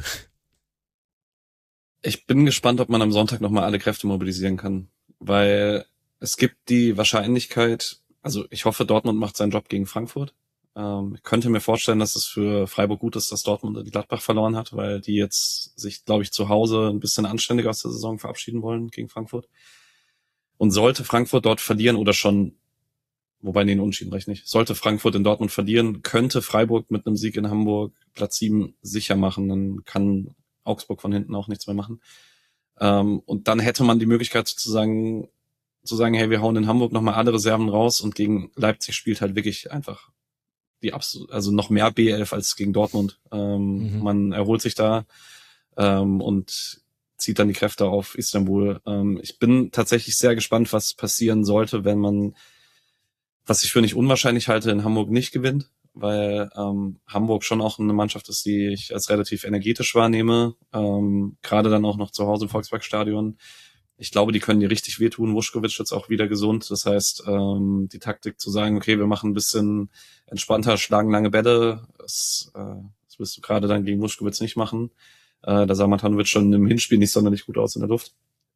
Speaker 4: Ich bin gespannt, ob man am Sonntag nochmal alle Kräfte mobilisieren kann, weil es gibt die Wahrscheinlichkeit, also ich hoffe, Dortmund macht seinen Job gegen Frankfurt. Ich könnte mir vorstellen, dass es für Freiburg gut ist, dass Dortmund die Gladbach verloren hat, weil die jetzt sich, glaube ich, zu Hause ein bisschen anständiger aus der Saison verabschieden wollen gegen Frankfurt. Und sollte Frankfurt dort verlieren oder schon, wobei den Unentschieden reicht nicht, sollte Frankfurt in Dortmund verlieren, könnte Freiburg mit einem Sieg in Hamburg Platz 7 sicher machen, dann kann Augsburg von hinten auch nichts mehr machen. Und dann hätte man die Möglichkeit zu sagen, hey, wir hauen in Hamburg nochmal alle Reserven raus und gegen Leipzig spielt halt wirklich einfach also noch mehr B11 als gegen Dortmund. Man erholt sich da und zieht dann die Kräfte auf Istanbul. Ich bin tatsächlich sehr gespannt, was passieren sollte, wenn man, was ich für nicht unwahrscheinlich halte, in Hamburg nicht gewinnt, weil Hamburg schon auch eine Mannschaft ist, die ich als relativ energetisch wahrnehme, gerade dann auch noch zu Hause im Volksparkstadion. Ich glaube, die können dir richtig wehtun. Vuskovic ist auch wieder gesund. Das heißt, die Taktik zu sagen, okay, wir machen ein bisschen entspannter, schlagen lange Bälle, das wirst du gerade dann gegen Vuskovic nicht machen. Da sah Matanovic schon im Hinspiel nicht sonderlich gut aus in der Luft.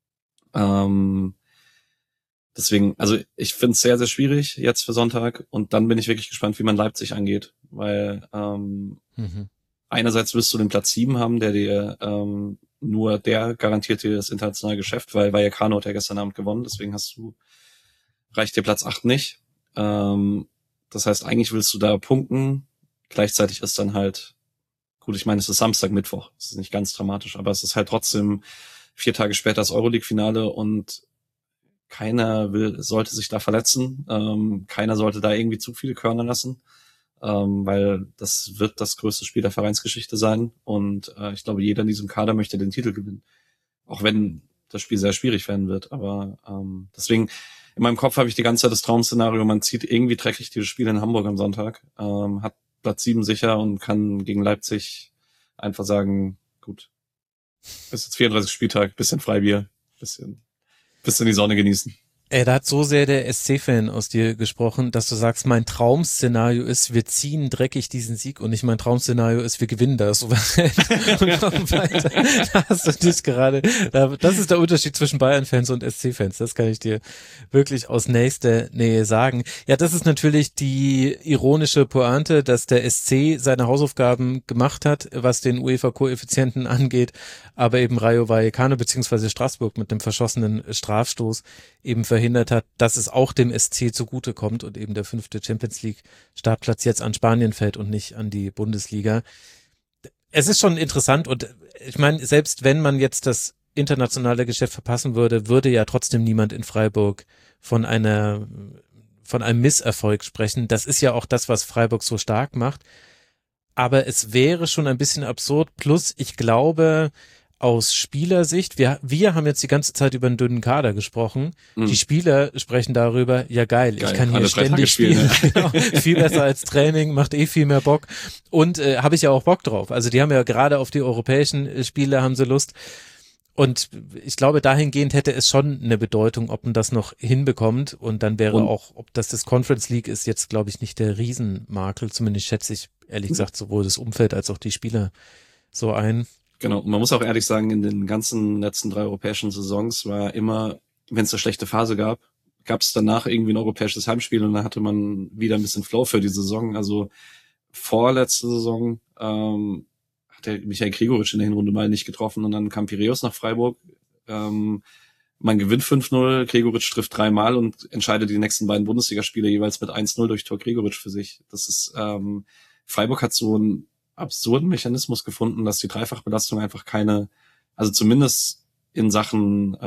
Speaker 4: Deswegen, also ich finde es sehr, sehr schwierig jetzt für Sonntag und dann bin ich wirklich gespannt, wie man Leipzig angeht, weil einerseits wirst du den Platz 7 haben, der dir nur der garantiert dir das internationale Geschäft, weil Vallecano hat ja gestern Abend gewonnen, deswegen reicht dir Platz 8 nicht. Das heißt, eigentlich willst du da punkten, gleichzeitig ist dann halt, gut, ich meine, es ist Samstag, Mittwoch, es ist nicht ganz dramatisch, aber es ist halt trotzdem 4 Tage später das Euroleague-Finale und keiner sollte sich da verletzen, keiner sollte da irgendwie zu viele Körner lassen, weil das wird das größte Spiel der Vereinsgeschichte sein und ich glaube, jeder in diesem Kader möchte den Titel gewinnen. Auch wenn das Spiel sehr schwierig werden wird, aber deswegen, in meinem Kopf habe ich die ganze Zeit das Traum-Szenario, man zieht irgendwie dreckig dieses Spiel in Hamburg am Sonntag, hat Platz 7 sicher und kann gegen Leipzig einfach sagen, gut, ist jetzt 34. Spieltag, bisschen Freibier, bisschen bisschen die Sonne genießen.
Speaker 1: Da hat so sehr der SC-Fan aus dir gesprochen, dass du sagst, mein Traum-Szenario ist, wir ziehen dreckig diesen Sieg und nicht mein Traum-Szenario ist, wir gewinnen das. Und kommen weiter. Da hast du dich gerade, das ist der Unterschied zwischen Bayern-Fans und SC-Fans. Das kann ich dir wirklich aus nächster Nähe sagen. Ja, das ist natürlich die ironische Pointe, dass der SC seine Hausaufgaben gemacht hat, was den UEFA-Koeffizienten angeht, aber eben Rayo Vallecano bzw. Straßburg mit dem verschossenen Strafstoß eben verhindert hat, dass es auch dem SC zugutekommt und eben der 5. Champions League Startplatz jetzt an Spanien fällt und nicht an die Bundesliga. Es ist schon interessant und ich meine, selbst wenn man jetzt das internationale Geschäft verpassen würde, würde ja trotzdem niemand in Freiburg von einem Misserfolg sprechen. Das ist ja auch das, was Freiburg so stark macht. Aber es wäre schon ein bisschen absurd. Plus, ich glaube, aus Spielersicht, wir haben jetzt die ganze Zeit über einen dünnen Kader gesprochen. Die Spieler sprechen darüber, ja geil, ich kann hier ständig spielen. Genau, viel besser als Training, macht viel mehr Bock. Und habe ich ja auch Bock drauf. Also die haben ja gerade auf die europäischen Spiele haben sie Lust. Und ich glaube, dahingehend hätte es schon eine Bedeutung, ob man das noch hinbekommt. Und dann wäre auch, ob das Conference League ist, jetzt glaube ich nicht der Riesenmakel. Zumindest schätze ich, ehrlich gesagt, sowohl das Umfeld als auch die Spieler so ein.
Speaker 4: Genau, und man muss auch ehrlich sagen, in den ganzen letzten 3 europäischen Saisons war immer, wenn es eine schlechte Phase gab es danach irgendwie ein europäisches Heimspiel und dann hatte man wieder ein bisschen Flow für die Saison. Also vorletzte Saison hat der Michael Gregoritsch in der Hinrunde mal nicht getroffen und dann kam Piraeus nach Freiburg. Man gewinnt 5-0, Gregoritsch trifft 3-mal und entscheidet die nächsten beiden Bundesligaspiele jeweils mit 1-0 durch Tor Gregoritsch für sich. Das ist, Freiburg hat so ein absurden Mechanismus gefunden, dass die Dreifachbelastung einfach keine, also zumindest in Sachen,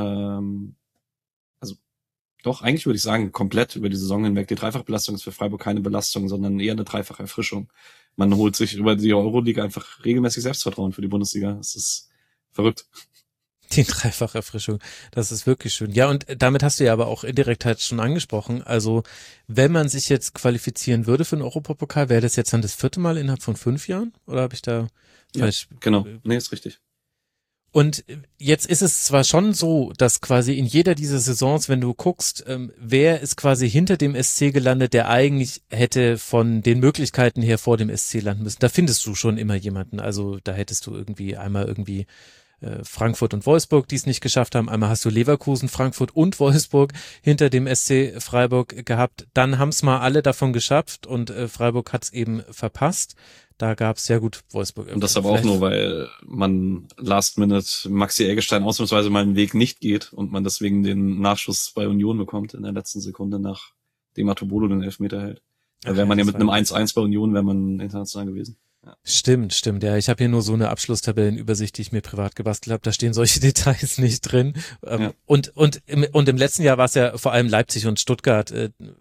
Speaker 4: also doch, eigentlich würde ich sagen, komplett über die Saison hinweg. Die Dreifachbelastung ist für Freiburg keine Belastung, sondern eher eine dreifache Erfrischung. Man holt sich über die Euroliga einfach regelmäßig Selbstvertrauen für die Bundesliga. Das ist verrückt.
Speaker 1: Die Dreifacherfrischung, das ist wirklich schön. Ja, und damit hast du ja aber auch indirekt halt schon angesprochen, also wenn man sich jetzt qualifizieren würde für den Europapokal, wäre das jetzt dann das 4. Mal innerhalb von 5 Jahren? Oder habe ich da falsch?
Speaker 4: Genau, nee, ist richtig.
Speaker 1: Und jetzt ist es zwar schon so, dass quasi in jeder dieser Saisons, wenn du guckst, wer ist quasi hinter dem SC gelandet, der eigentlich hätte von den Möglichkeiten her vor dem SC landen müssen. Da findest du schon immer jemanden. Also da hättest du einmal Frankfurt und Wolfsburg, die es nicht geschafft haben. Einmal hast du Leverkusen, Frankfurt und Wolfsburg hinter dem SC Freiburg gehabt. Dann haben es mal alle davon geschafft und Freiburg hat es eben verpasst. Da gab es ja gut Wolfsburg.
Speaker 4: Und das aber auch nur, weil man Last Minute Maxi Eggestein ausnahmsweise mal einen Weg nicht geht und man deswegen den Nachschuss bei Union bekommt in der letzten Sekunde, nachdem Atobolo den Elfmeter hält. Da wäre man ja mit einem 1-1 bei Union, wäre man international gewesen. Ja.
Speaker 1: Stimmt. Ja, ich habe hier nur so eine Abschlusstabellenübersicht, die ich mir privat gebastelt habe. Da stehen solche Details nicht drin.
Speaker 4: Ja.
Speaker 1: Und im letzten Jahr war es ja vor allem Leipzig und Stuttgart.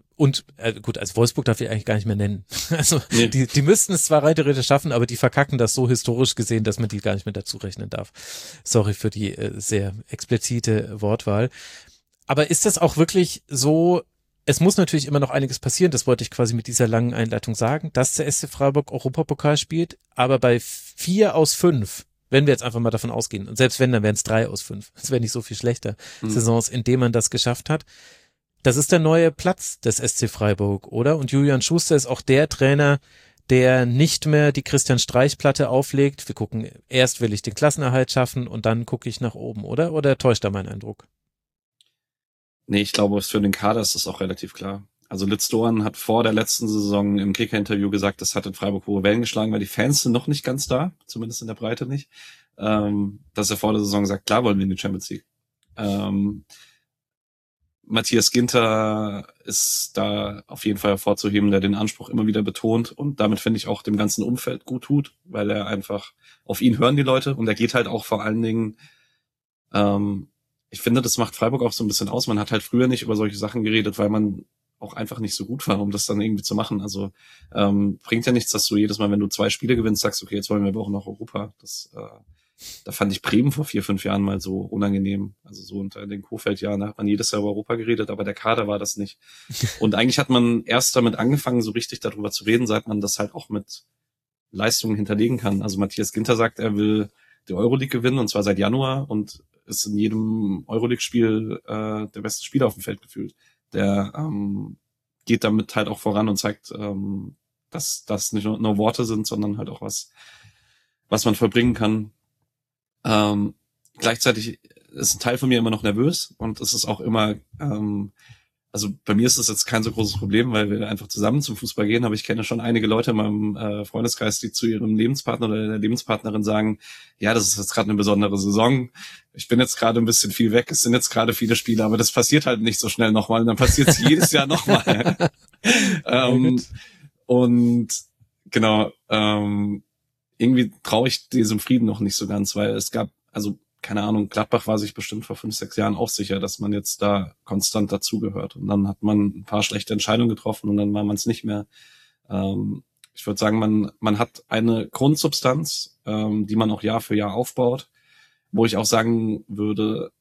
Speaker 1: Gut, also Wolfsburg darf ich eigentlich gar nicht mehr nennen. Also
Speaker 4: nee.
Speaker 1: Die müssten es zwar rein theoretisch schaffen, aber die verkacken das so historisch gesehen, dass man die gar nicht mehr dazu rechnen darf. Sorry für die sehr explizite Wortwahl. Aber ist das auch wirklich so? Es muss natürlich immer noch einiges passieren, das wollte ich quasi mit dieser langen Einleitung sagen, dass der SC Freiburg Europapokal spielt, aber bei 4 aus 5, wenn wir jetzt einfach mal davon ausgehen, und selbst wenn, dann wären es 3 aus 5, das wäre nicht so viel schlechter, Saisons, in denen man das geschafft hat. Das ist der neue Platz des SC Freiburg, oder? Und Julian Schuster ist auch der Trainer, der nicht mehr die Christian Streich-Platte auflegt. Wir gucken, erst will ich den Klassenerhalt schaffen und dann gucke ich nach oben, oder? Oder täuscht da mein Eindruck?
Speaker 4: Nee, ich glaube, für den Kader ist das auch relativ klar. Also Litz Doan hat vor der letzten Saison im Kicker-Interview gesagt, das hat in Freiburg hohe Wellen geschlagen, weil die Fans sind noch nicht ganz da, zumindest in der Breite nicht. Dass er vor der Saison sagt, klar wollen wir in die Champions League. Matthias Ginter ist da auf jeden Fall hervorzuheben, der den Anspruch immer wieder betont und damit finde ich auch dem ganzen Umfeld gut tut, weil er einfach, auf ihn hören die Leute und er geht halt auch vor allen Dingen, ich finde, das macht Freiburg auch so ein bisschen aus. Man hat halt früher nicht über solche Sachen geredet, weil man auch einfach nicht so gut war, um das dann irgendwie zu machen. Also bringt ja nichts, dass du jedes Mal, wenn du 2 Spiele gewinnst, sagst, okay, jetzt wollen wir aber auch nach Europa. Da fand ich Bremen vor 4-5 Jahren mal so unangenehm. Also so unter den Kohfeldjahren hat man jedes Jahr über Europa geredet, aber der Kader war das nicht. Und eigentlich hat man erst damit angefangen, so richtig darüber zu reden, seit man das halt auch mit Leistungen hinterlegen kann. Also Matthias Ginter sagt, er will die Euroleague gewinnen und zwar seit Januar und ist in jedem Euroleague-Spiel der beste Spieler auf dem Feld gefühlt. Der geht damit halt auch voran und zeigt, dass das nicht nur Worte sind, sondern halt auch was man verbringen kann. Gleichzeitig ist ein Teil von mir immer noch nervös und es ist auch immer, also bei mir ist das jetzt kein so großes Problem, weil wir einfach zusammen zum Fußball gehen, aber ich kenne schon einige Leute in meinem Freundeskreis, die zu ihrem Lebenspartner oder der Lebenspartnerin sagen, ja, das ist jetzt gerade eine besondere Saison, ich bin jetzt gerade ein bisschen viel weg, es sind jetzt gerade viele Spiele, aber das passiert halt nicht so schnell nochmal, und dann passiert es jedes Jahr nochmal. Und genau, irgendwie traue ich diesem Frieden noch nicht so ganz, weil es gab, also keine Ahnung, Gladbach war sich bestimmt vor 5, 6 Jahren auch sicher, dass man jetzt da konstant dazugehört. Und dann hat man ein paar schlechte Entscheidungen getroffen und dann war man es nicht mehr. Ich würde sagen, man hat eine Grundsubstanz, die man auch Jahr für Jahr aufbaut, wo ich auch sagen würde,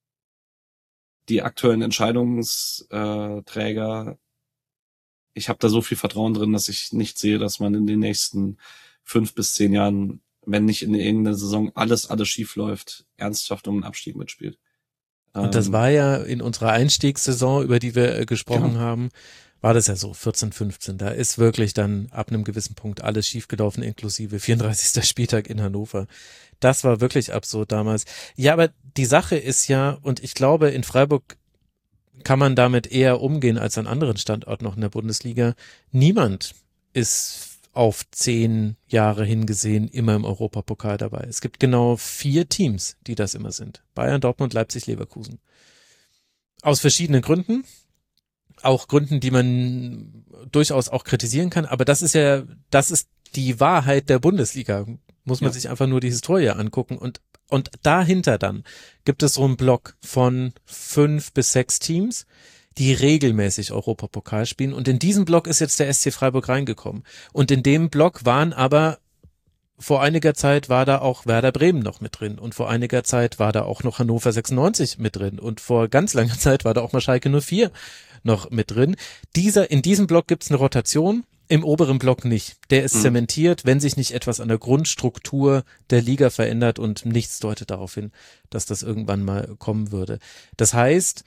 Speaker 4: die aktuellen Entscheidungsträger, ich habe da so viel Vertrauen drin, dass ich nicht sehe, dass man in den nächsten 5 bis 10 Jahren, wenn nicht in irgendeiner Saison alles schief läuft, ernsthaft um einen Abstieg mitspielt.
Speaker 1: Und das war ja in unserer Einstiegssaison, über die wir gesprochen haben, war das ja so 14, 15. Da ist wirklich dann ab einem gewissen Punkt alles schiefgelaufen, inklusive 34. Spieltag in Hannover. Das war wirklich absurd damals. Ja, aber die Sache ist ja, und ich glaube, in Freiburg kann man damit eher umgehen als an anderen Standorten noch in der Bundesliga. Niemand ist auf 10 Jahre hingesehen immer im Europapokal dabei. Es gibt genau 4 Teams, die das immer sind. Bayern, Dortmund, Leipzig, Leverkusen. Aus verschiedenen Gründen. Auch Gründen, die man durchaus auch kritisieren kann. Aber das ist die Wahrheit der Bundesliga. Muss man sich einfach nur die Historie angucken. Und dahinter dann gibt es so einen Block von 5 bis 6 Teams, die regelmäßig Europapokal spielen. Und in diesen Block ist jetzt der SC Freiburg reingekommen. Und in dem Block waren aber, vor einiger Zeit war da auch Werder Bremen noch mit drin. Und vor einiger Zeit war da auch noch Hannover 96 mit drin. Und vor ganz langer Zeit war da auch mal Schalke 04 noch mit drin. In diesem Block gibt's eine Rotation, im oberen Block nicht. Der ist zementiert, wenn sich nicht etwas an der Grundstruktur der Liga verändert, und nichts deutet darauf hin, dass das irgendwann mal kommen würde. Das heißt,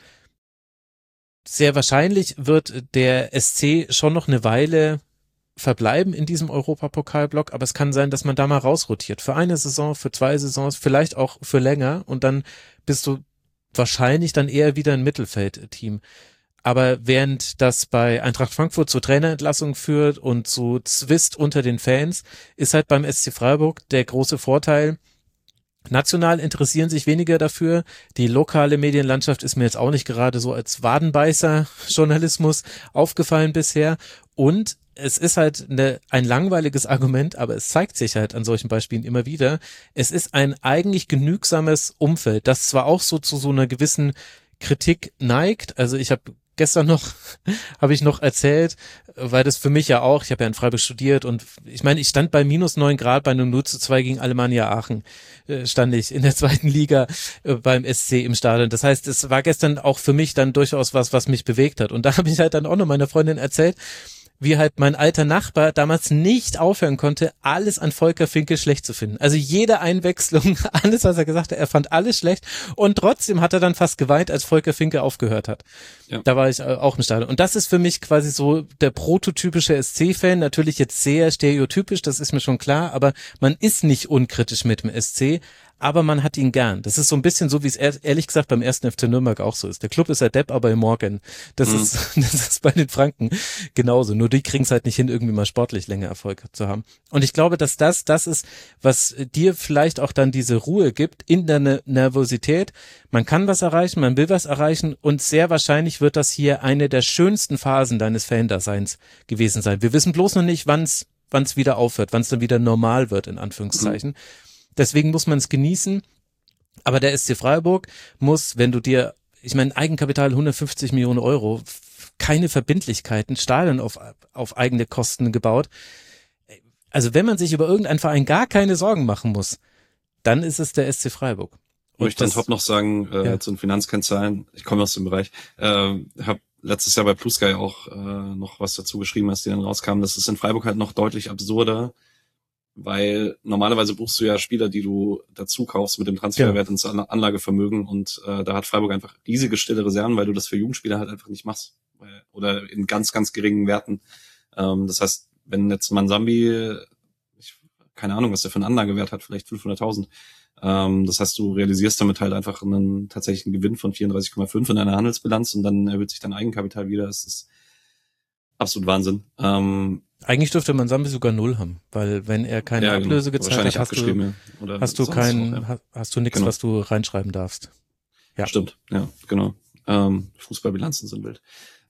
Speaker 1: sehr wahrscheinlich wird der SC schon noch eine Weile verbleiben in diesem Europapokalblock, aber es kann sein, dass man da mal rausrotiert. Für eine Saison, für 2 Saisons, vielleicht auch für länger, und dann bist du wahrscheinlich dann eher wieder ein Mittelfeldteam. Aber während das bei Eintracht Frankfurt zu Trainerentlassungen führt und zu Zwist unter den Fans, ist halt beim SC Freiburg der große Vorteil, national interessieren sich weniger dafür. Die lokale Medienlandschaft ist mir jetzt auch nicht gerade so als Wadenbeißer-Journalismus aufgefallen bisher. Und es ist halt ein langweiliges Argument, aber es zeigt sich halt an solchen Beispielen immer wieder. Es ist ein eigentlich genügsames Umfeld, das zwar auch so zu so einer gewissen Kritik neigt. Also ich habe gestern habe ich noch erzählt, weil das für mich ja auch, ich habe ja in Freiburg studiert, und ich meine, ich stand bei -9 Grad bei einem 0:2 gegen Alemannia Aachen, stand ich in der 2. Liga beim SC im Stadion. Das heißt, es war gestern auch für mich dann durchaus was mich bewegt hat. Und da habe ich halt dann auch noch meiner Freundin erzählt, wie halt mein alter Nachbar damals nicht aufhören konnte, alles an Volker Finke schlecht zu finden. Also jede Einwechslung, alles, was er gesagt hat, er fand alles schlecht, und trotzdem hat er dann fast geweint, als Volker Finke aufgehört hat. Ja. Da war ich auch im Stadion. Und das ist für mich quasi so der prototypische SC-Fan, natürlich jetzt sehr stereotypisch, das ist mir schon klar, aber man ist nicht unkritisch mit dem SC, aber man hat ihn gern. Das ist so ein bisschen so, wie es ehrlich gesagt beim 1. FC Nürnberg auch so ist. Der Club ist der Depp, aber im Morgen. Das ist bei den Franken genauso. Nur die kriegen es halt nicht hin, irgendwie mal sportlich länger Erfolg zu haben. Und ich glaube, dass das ist, was dir vielleicht auch dann diese Ruhe gibt in der Nervosität. Man kann was erreichen, man will was erreichen, und sehr wahrscheinlich wird das hier eine der schönsten Phasen deines Fan-Daseins gewesen sein. Wir wissen bloß noch nicht, wann es wieder aufhört, wann es dann wieder normal wird, in Anführungszeichen. Deswegen muss man es genießen. Aber der SC Freiburg muss, wenn du dir, ich meine, Eigenkapital 150 Millionen Euro, keine Verbindlichkeiten, Stadion auf eigene Kosten gebaut. Also wenn man sich über irgendeinen Verein gar keine Sorgen machen muss, dann ist es der SC Freiburg.
Speaker 4: Ich möchte dann top noch sagen, zu den Finanzkennzahlen, ich komme aus dem Bereich, habe letztes Jahr bei Blue Sky auch noch was dazu geschrieben, als die dann rauskamen. Das ist in Freiburg halt noch deutlich absurder. weil normalerweise buchst du ja Spieler, die du dazu kaufst mit dem Transferwert ins Anlagevermögen und da hat Freiburg einfach riesige stille Reserven, weil du das für Jugendspieler halt einfach nicht machst. Oder in ganz, ganz geringen Werten. Das heißt, wenn jetzt Mansambi, keine Ahnung, was der für einen Anlagewert hat, vielleicht 500.000. Das heißt, du realisierst damit halt einfach einen tatsächlichen Gewinn von 34,5 in deiner Handelsbilanz und dann erhöht sich dein Eigenkapital wieder. Das ist absolut Wahnsinn.
Speaker 1: Eigentlich dürfte Mansambi sogar 0 haben, weil wenn er keine Ablöse gezahlt hat, hast du nichts, was du reinschreiben darfst.
Speaker 4: Ja. Stimmt, ja, genau. Fußballbilanzen sind wild.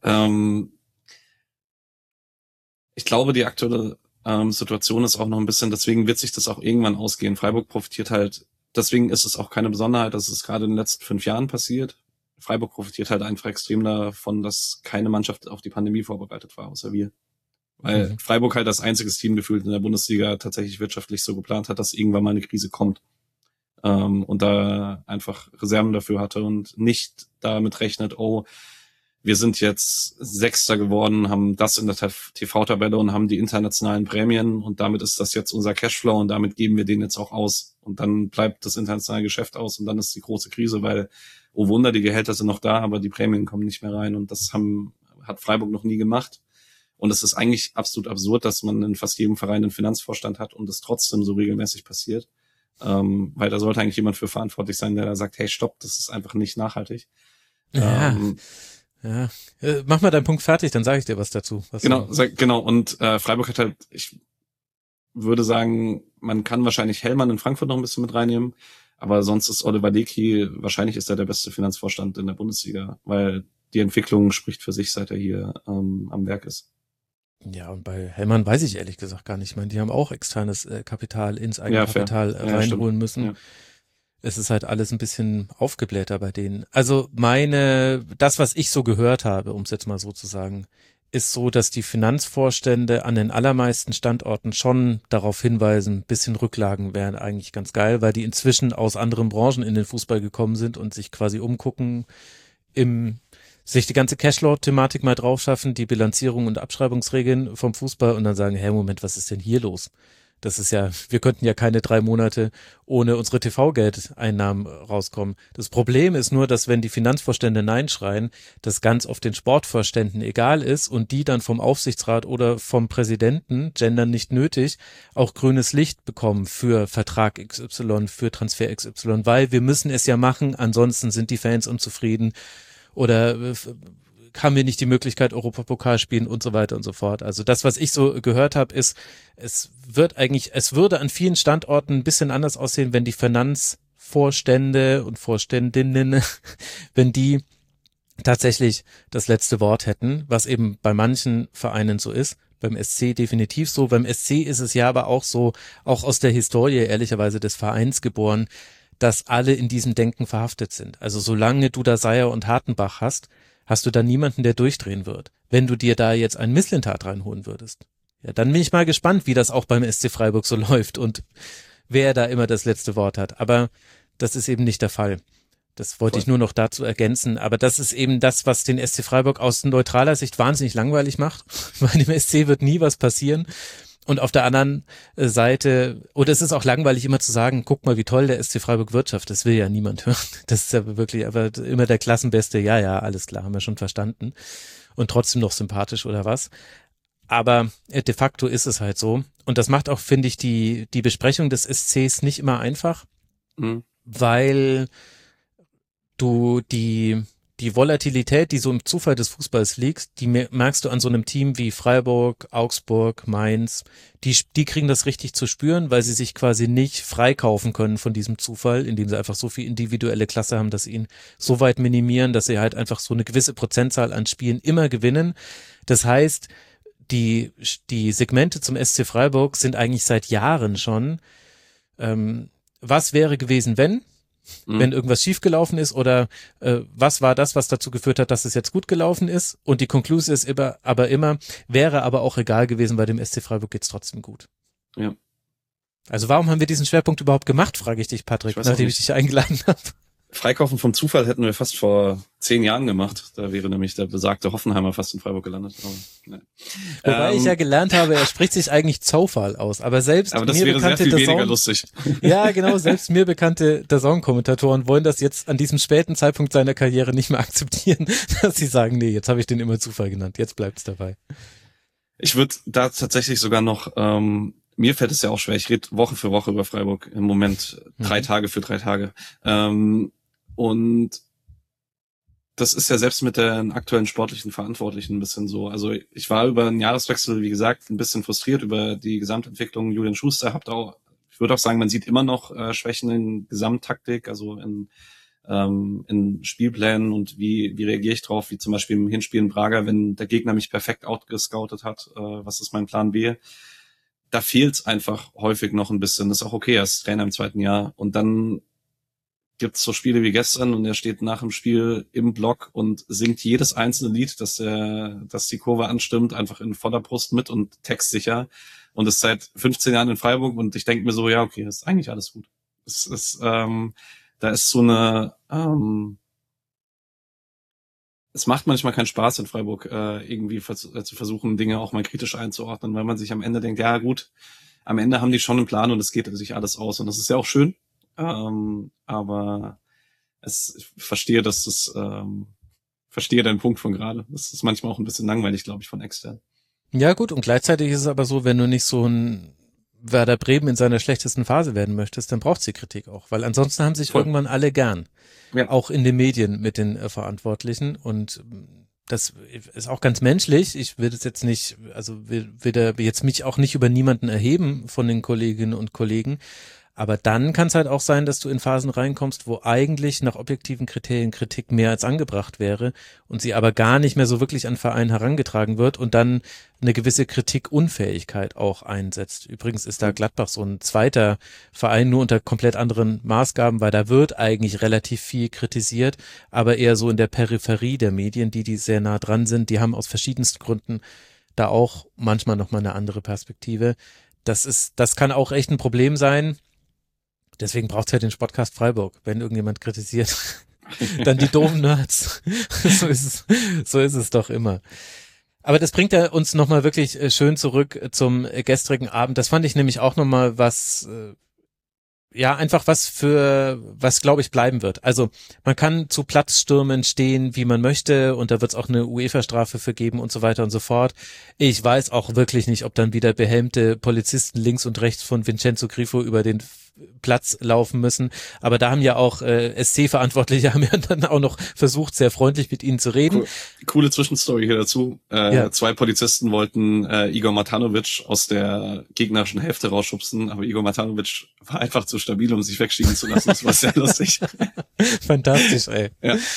Speaker 4: Ich glaube, die aktuelle Situation ist auch noch ein bisschen, deswegen wird sich das auch irgendwann ausgehen. Freiburg profitiert halt, deswegen ist es auch keine Besonderheit, dass es gerade in den letzten 5 Jahren passiert. Freiburg profitiert halt einfach extrem davon, dass keine Mannschaft auf die Pandemie vorbereitet war, außer wir. Weil Freiburg halt als einziges Team gefühlt in der Bundesliga tatsächlich wirtschaftlich so geplant hat, dass irgendwann mal eine Krise kommt. Und da einfach Reserven dafür hatte und nicht damit rechnet, oh, wir sind jetzt Sechster geworden, haben das in der TV-Tabelle und haben die internationalen Prämien und damit ist das jetzt unser Cashflow und damit geben wir den jetzt auch aus. Und dann bleibt das internationale Geschäft aus und dann ist die große Krise, weil, oh Wunder, die Gehälter sind noch da, aber die Prämien kommen nicht mehr rein und das hat Freiburg noch nie gemacht. Und es ist eigentlich absolut absurd, dass man in fast jedem Verein einen Finanzvorstand hat und es trotzdem so regelmäßig passiert. Weil da sollte eigentlich jemand für verantwortlich sein, der da sagt, hey, stopp, das ist einfach nicht nachhaltig.
Speaker 1: Ja. Mach mal deinen Punkt fertig, dann sage ich dir was dazu.
Speaker 4: Genau. Und Freiburg hat halt, ich würde sagen, man kann wahrscheinlich Hellmann in Frankfurt noch ein bisschen mit reinnehmen, aber sonst ist Oliver Lecky, wahrscheinlich ist er der beste Finanzvorstand in der Bundesliga, weil die Entwicklung spricht für sich, seit er hier am Werk ist.
Speaker 1: Ja, und bei Hellmann weiß ich ehrlich gesagt gar nicht. Ich meine, die haben auch externes Kapital ins Eigenkapital reinholen müssen. Ja. Es ist halt alles ein bisschen aufgeblähter bei denen. Also das, was ich so gehört habe, um es jetzt mal so zu sagen, ist so, dass die Finanzvorstände an den allermeisten Standorten schon darauf hinweisen, ein bisschen Rücklagen wären eigentlich ganz geil, weil die inzwischen aus anderen Branchen in den Fußball gekommen sind und sich quasi umgucken, sich die ganze Cashflow-Thematik mal drauf schaffen, die Bilanzierung und Abschreibungsregeln vom Fußball und dann sagen, hey, Moment, was ist denn hier los? Das ist ja, wir könnten ja keine 3 Monate ohne unsere TV-Geldeinnahmen rauskommen. Das Problem ist nur, dass wenn die Finanzvorstände Nein schreien, das ganz oft den Sportvorständen egal ist und die dann vom Aufsichtsrat oder vom Präsidenten, gendern nicht nötig, auch grünes Licht bekommen für Vertrag XY, für Transfer XY, weil wir müssen es ja machen, ansonsten sind die Fans unzufrieden oder haben wir nicht die Möglichkeit, Europapokal spielen und so weiter und so fort. Also das, was ich so gehört habe, ist, es würde an vielen Standorten ein bisschen anders aussehen, wenn die Finanzvorstände und Vorständinnen, wenn die tatsächlich das letzte Wort hätten, was eben bei manchen Vereinen so ist. Beim SC definitiv so. Beim SC ist es ja aber auch so, auch aus der Historie ehrlicherweise des Vereins geboren, dass alle in diesem Denken verhaftet sind. Also solange du da Seyer und Hartenbach hast du da niemanden, der durchdrehen wird. Wenn du dir da jetzt einen Misslintat reinholen würdest, ja, dann bin ich mal gespannt, wie das auch beim SC Freiburg so läuft und wer da immer das letzte Wort hat. Aber das ist eben nicht der Fall. Das wollte ich nur noch dazu ergänzen. Aber das ist eben das, was den SC Freiburg aus neutraler Sicht wahnsinnig langweilig macht, weil dem SC wird nie was passieren. Und auf der anderen Seite, oder es ist auch langweilig immer zu sagen, guck mal, wie toll der SC Freiburg wirtschaftet, das will ja niemand hören. Das ist ja wirklich aber immer der Klassenbeste, ja, alles klar, haben wir schon verstanden. Und trotzdem noch sympathisch oder was. Aber de facto ist es halt so. Und das macht auch, finde ich, die Besprechung des SCs nicht immer einfach, weil du die Volatilität, die so im Zufall des Fußballs liegt, die merkst du an so einem Team wie Freiburg, Augsburg, Mainz, die kriegen das richtig zu spüren, weil sie sich quasi nicht freikaufen können von diesem Zufall, indem sie einfach so viel individuelle Klasse haben, dass sie ihn so weit minimieren, dass sie halt einfach so eine gewisse Prozentzahl an Spielen immer gewinnen. Das heißt, die Segmente zum SC Freiburg sind eigentlich seit Jahren schon, was wäre gewesen, wenn irgendwas schiefgelaufen ist oder was war das, was dazu geführt hat, dass es jetzt gut gelaufen ist und die Konklusion ist immer, wäre aber auch egal gewesen, bei dem SC Freiburg geht's trotzdem gut.
Speaker 4: Ja.
Speaker 1: Also warum haben wir diesen Schwerpunkt überhaupt gemacht, frage ich dich, Patrick, nachdem ich dich eingeladen habe.
Speaker 4: Freikaufen vom Zufall hätten wir fast vor 10 Jahren gemacht. Da wäre nämlich der besagte Hoffenheimer fast in Freiburg gelandet. Aber, ne.
Speaker 1: Wobei ich ja gelernt habe, er spricht sich eigentlich Zufall aus. Aber selbst
Speaker 4: aber das
Speaker 1: mir
Speaker 4: wäre sehr
Speaker 1: bekannte
Speaker 4: viel weniger
Speaker 1: DAZN,
Speaker 4: lustig.
Speaker 1: ja genau, selbst mir bekannte DAZN-Kommentatoren wollen das jetzt an diesem späten Zeitpunkt seiner Karriere nicht mehr akzeptieren, dass sie sagen, nee, jetzt habe ich den immer Zufall genannt, jetzt bleibt's dabei.
Speaker 4: Ich würde da tatsächlich sogar noch, mir fällt es ja auch schwer, ich rede Woche für Woche über Freiburg, im Moment 3 Tage für 3 Tage. Und das ist ja selbst mit den aktuellen sportlichen Verantwortlichen ein bisschen so. Also ich war über den Jahreswechsel, wie gesagt, ein bisschen frustriert über die Gesamtentwicklung. Julian Schuster ich würde auch sagen, man sieht immer noch Schwächen in Gesamttaktik, also in Spielplänen und wie reagiere ich drauf, wie zum Beispiel im Hinspiel in Braga, wenn der Gegner mich perfekt outgescoutet hat, was ist mein Plan B? Da fehlt es einfach häufig noch ein bisschen. Das ist auch okay, er ist Trainer im 2. Jahr. Und dann gibt's so Spiele wie gestern und er steht nach dem Spiel im Block und singt jedes einzelne Lied, das die Kurve anstimmt, einfach in voller Brust mit und textsicher. Und ist seit 15 Jahren in Freiburg und ich denke mir so, ja, okay, das ist eigentlich alles gut. Es ist, da ist so eine, es macht manchmal keinen Spaß in Freiburg, irgendwie zu versuchen, Dinge auch mal kritisch einzuordnen, weil man sich am Ende denkt, ja gut, am Ende haben die schon einen Plan und es geht sich alles aus und das ist ja auch schön. Aber ich verstehe, verstehe deinen Punkt von gerade. Das ist manchmal auch ein bisschen langweilig, glaube ich, von extern.
Speaker 1: Ja gut, und gleichzeitig ist es aber so, wenn du nicht so ein Werder Bremen in seiner schlechtesten Phase werden möchtest, dann braucht's die Kritik auch, weil ansonsten haben sich irgendwann alle gern. Ja. Auch in den Medien mit den Verantwortlichen und das ist auch ganz menschlich. Ich will das jetzt nicht, also will da jetzt mich auch nicht über niemanden erheben von den Kolleginnen und Kollegen. Aber dann kann es halt auch sein, dass du in Phasen reinkommst, wo eigentlich nach objektiven Kriterien Kritik mehr als angebracht wäre und sie aber gar nicht mehr so wirklich an Verein herangetragen wird und dann eine gewisse Kritikunfähigkeit auch einsetzt. Übrigens ist da Gladbach so ein zweiter Verein, nur unter komplett anderen Maßgaben, weil da wird eigentlich relativ viel kritisiert, aber eher so in der Peripherie der Medien, die sehr nah dran sind, die haben aus verschiedensten Gründen da auch manchmal nochmal eine andere Perspektive. Das kann auch echt ein Problem sein. Deswegen braucht's ja den Sportcast Freiburg, wenn irgendjemand kritisiert. Dann die doofen Nerds. So ist es doch immer. Aber das bringt ja uns nochmal wirklich schön zurück zum gestrigen Abend. Das fand ich nämlich auch nochmal was was glaube ich bleiben wird. Also man kann zu Platzstürmen stehen, wie man möchte und da wird es auch eine UEFA-Strafe für geben und so weiter und so fort. Ich weiß auch wirklich nicht, ob dann wieder behelmte Polizisten links und rechts von Vincenzo Grifo über den Platz laufen müssen, aber da haben ja auch SC-Verantwortliche haben ja dann auch noch versucht, sehr freundlich mit ihnen zu reden.
Speaker 4: Coole Zwischenstory hier dazu. 2 Polizisten wollten Igor Matanovic aus der gegnerischen Hälfte rausschubsen, aber Igor Matanovic war einfach zu stabil, um sich wegschieben zu lassen. Das war sehr lustig.
Speaker 1: Fantastisch, ey.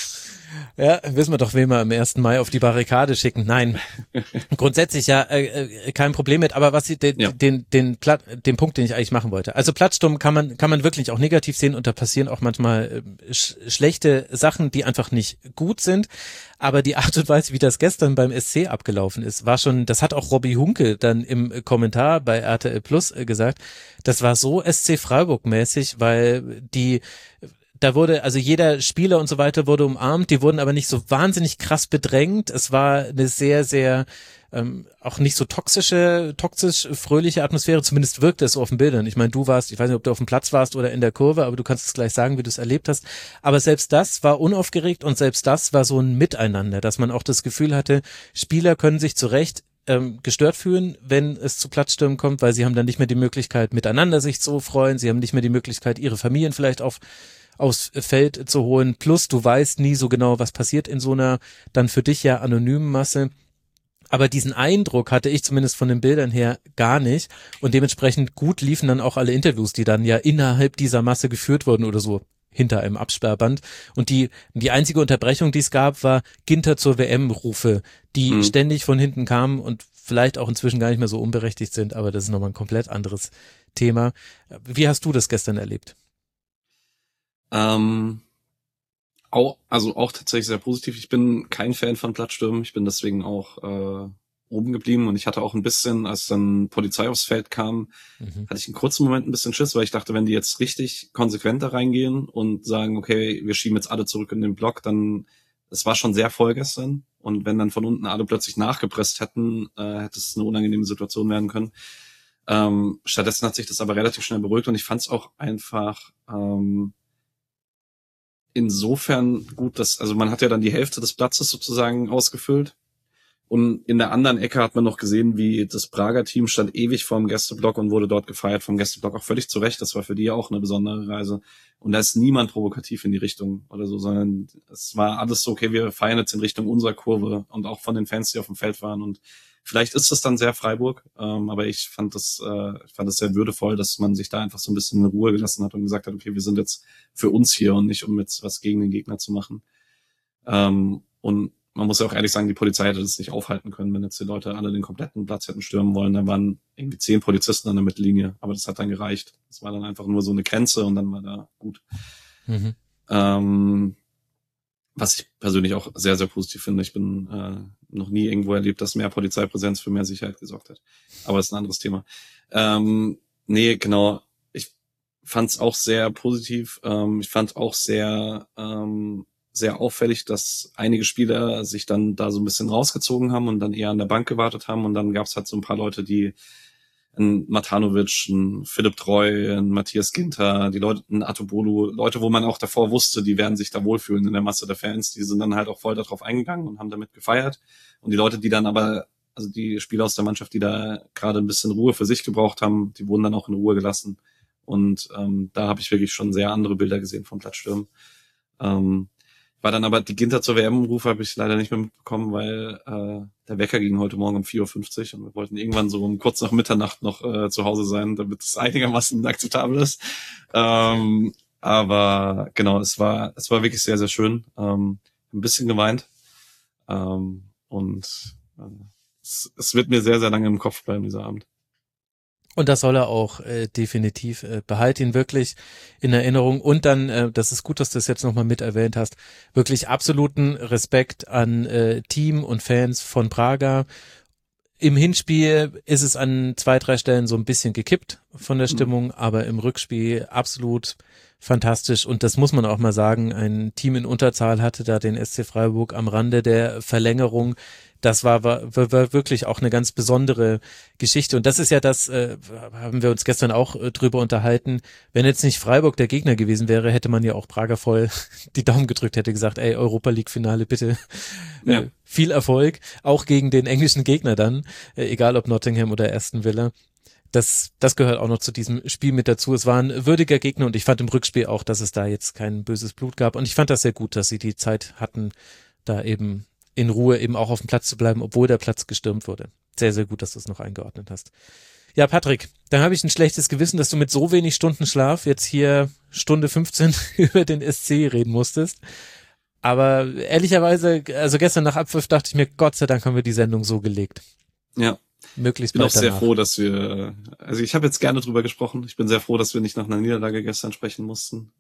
Speaker 1: Ja, wissen wir doch, wen wir am 1. Mai auf die Barrikade schicken. Nein, grundsätzlich ja kein Problem mit, aber was den Punkt, den ich eigentlich machen wollte. Also Platzsturm kann man wirklich auch negativ sehen und da passieren auch manchmal schlechte Sachen, die einfach nicht gut sind. Aber die Art und Weise, wie das gestern beim SC abgelaufen ist, war schon, das hat auch Robby Hunke dann im Kommentar bei RTL Plus gesagt, das war so SC Freiburg mäßig, weil da wurde, also jeder Spieler und so weiter wurde umarmt, die wurden aber nicht so wahnsinnig krass bedrängt. Es war eine sehr, sehr auch nicht so toxisch, fröhliche Atmosphäre, zumindest wirkte es so auf den Bildern. Ich meine, ich weiß nicht, ob du auf dem Platz warst oder in der Kurve, aber du kannst es gleich sagen, wie du es erlebt hast. Aber selbst das war unaufgeregt und selbst das war so ein Miteinander, dass man auch das Gefühl hatte, Spieler können sich zu Recht gestört fühlen, wenn es zu Platzstürmen kommt, weil sie haben dann nicht mehr die Möglichkeit, miteinander sich zu freuen, sie haben nicht mehr die Möglichkeit, ihre Familien vielleicht aufs Feld zu holen, plus du weißt nie so genau, was passiert in so einer dann für dich ja anonymen Masse. Aber diesen Eindruck hatte ich zumindest von den Bildern her gar nicht und dementsprechend gut liefen dann auch alle Interviews, die dann ja innerhalb dieser Masse geführt wurden oder so hinter einem Absperrband. Und die einzige Unterbrechung, die es gab, war Ginter zur WM-Rufe, die ständig von hinten kamen und vielleicht auch inzwischen gar nicht mehr so unberechtigt sind, aber das ist nochmal ein komplett anderes Thema. Wie hast du das gestern erlebt?
Speaker 4: Auch tatsächlich sehr positiv. Ich bin kein Fan von Platzstürmen. Ich bin deswegen auch oben geblieben und ich hatte auch ein bisschen, als dann Polizei aufs Feld kam, hatte ich einen kurzen Moment ein bisschen Schiss, weil ich dachte, wenn die jetzt richtig konsequent da reingehen und sagen, okay, wir schieben jetzt alle zurück in den Block, dann, es war schon sehr voll gestern und wenn dann von unten alle plötzlich nachgepresst hätten, hätte es eine unangenehme Situation werden können. Stattdessen hat sich das aber relativ schnell beruhigt und ich fand es auch einfach insofern gut, dass, also man hat ja dann die Hälfte des Platzes sozusagen ausgefüllt und in der anderen Ecke hat man noch gesehen, wie das Prager Team stand ewig vorm Gästeblock und wurde dort gefeiert vom Gästeblock, auch völlig zu Recht, das war für die ja auch eine besondere Reise und da ist niemand provokativ in die Richtung oder so, sondern es war alles so, okay, wir feiern jetzt in Richtung unserer Kurve und auch von den Fans, die auf dem Feld waren und vielleicht ist das dann sehr Freiburg, aber ich fand das sehr würdevoll, dass man sich da einfach so ein bisschen in Ruhe gelassen hat und gesagt hat, okay, wir sind jetzt für uns hier und nicht, um jetzt was gegen den Gegner zu machen. Und man muss ja auch ehrlich sagen, die Polizei hätte das nicht aufhalten können, wenn jetzt die Leute alle den kompletten Platz hätten stürmen wollen. Dann waren irgendwie 10 Polizisten an der Mittellinie, aber das hat dann gereicht. Das war dann einfach nur so eine Grenze und dann war da gut. Was ich persönlich auch sehr, sehr positiv finde. Ich bin noch nie irgendwo erlebt, dass mehr Polizeipräsenz für mehr Sicherheit gesorgt hat. Aber das ist ein anderes Thema. Nee, genau. Ich fand es auch sehr positiv. Ich fand auch sehr auffällig, dass einige Spieler sich dann da so ein bisschen rausgezogen haben und dann eher an der Bank gewartet haben. Und dann gab es halt so ein paar Leute, die ein Matanovic, ein Philipp Treu, ein Matthias Ginter, die Leute, ein Atobolu, Leute, wo man auch davor wusste, die werden sich da wohlfühlen in der Masse der Fans, die sind dann halt auch voll darauf eingegangen und haben damit gefeiert. Und die Leute, die dann aber, also die Spieler aus der Mannschaft, die da gerade ein bisschen Ruhe für sich gebraucht haben, die wurden dann auch in Ruhe gelassen. Und da habe ich wirklich schon sehr andere Bilder gesehen vom Platzsturm. War dann aber die Ginter zur WM-Rufe habe ich leider nicht mehr mitbekommen, weil der Wecker ging heute Morgen um 4:50 Uhr und wir wollten irgendwann so um kurz nach Mitternacht noch zu Hause sein, damit es einigermaßen akzeptabel ist. Aber genau, es war wirklich sehr, sehr schön. Ein bisschen geweint. Und es wird mir sehr, sehr lange im Kopf bleiben, dieser Abend.
Speaker 1: Und das soll er auch definitiv. Behalt ihn wirklich in Erinnerung. Und dann, das ist gut, dass du es jetzt nochmal mit erwähnt hast, wirklich absoluten Respekt an Team und Fans von Praga. Im Hinspiel ist es an 2, 3 Stellen so ein bisschen gekippt von der Stimmung, aber im Rückspiel absolut fantastisch. Und das muss man auch mal sagen, ein Team in Unterzahl hatte da den SC Freiburg am Rande der Verlängerung. Das war wirklich auch eine ganz besondere Geschichte. Und das ist ja das, haben wir uns gestern auch drüber unterhalten. Wenn jetzt nicht Freiburg der Gegner gewesen wäre, hätte man ja auch Prager voll die Daumen gedrückt, hätte gesagt, ey, Europa League Finale, bitte. Ja. Viel Erfolg, auch gegen den englischen Gegner dann, egal ob Nottingham oder Aston Villa. Das gehört auch noch zu diesem Spiel mit dazu. Es war ein würdiger Gegner und ich fand im Rückspiel auch, dass es da jetzt kein böses Blut gab. Und ich fand das sehr gut, dass sie die Zeit hatten, da eben in Ruhe eben auch auf dem Platz zu bleiben, obwohl der Platz gestürmt wurde. Sehr, sehr gut, dass du es noch eingeordnet hast. Ja, Patrick, da habe ich ein schlechtes Gewissen, dass du mit so wenig Stunden Schlaf jetzt hier Stunde 15 über den SC reden musstest. Aber ehrlicherweise, also gestern nach Abpfiff dachte ich mir, Gott sei Dank haben wir die Sendung so gelegt.
Speaker 4: Ja.
Speaker 1: Möglichst
Speaker 4: ich bin
Speaker 1: bald
Speaker 4: auch sehr
Speaker 1: danach.
Speaker 4: froh, dass wir, also ich habe jetzt gerne drüber gesprochen. Ich bin sehr froh, dass wir nicht nach einer Niederlage gestern sprechen mussten.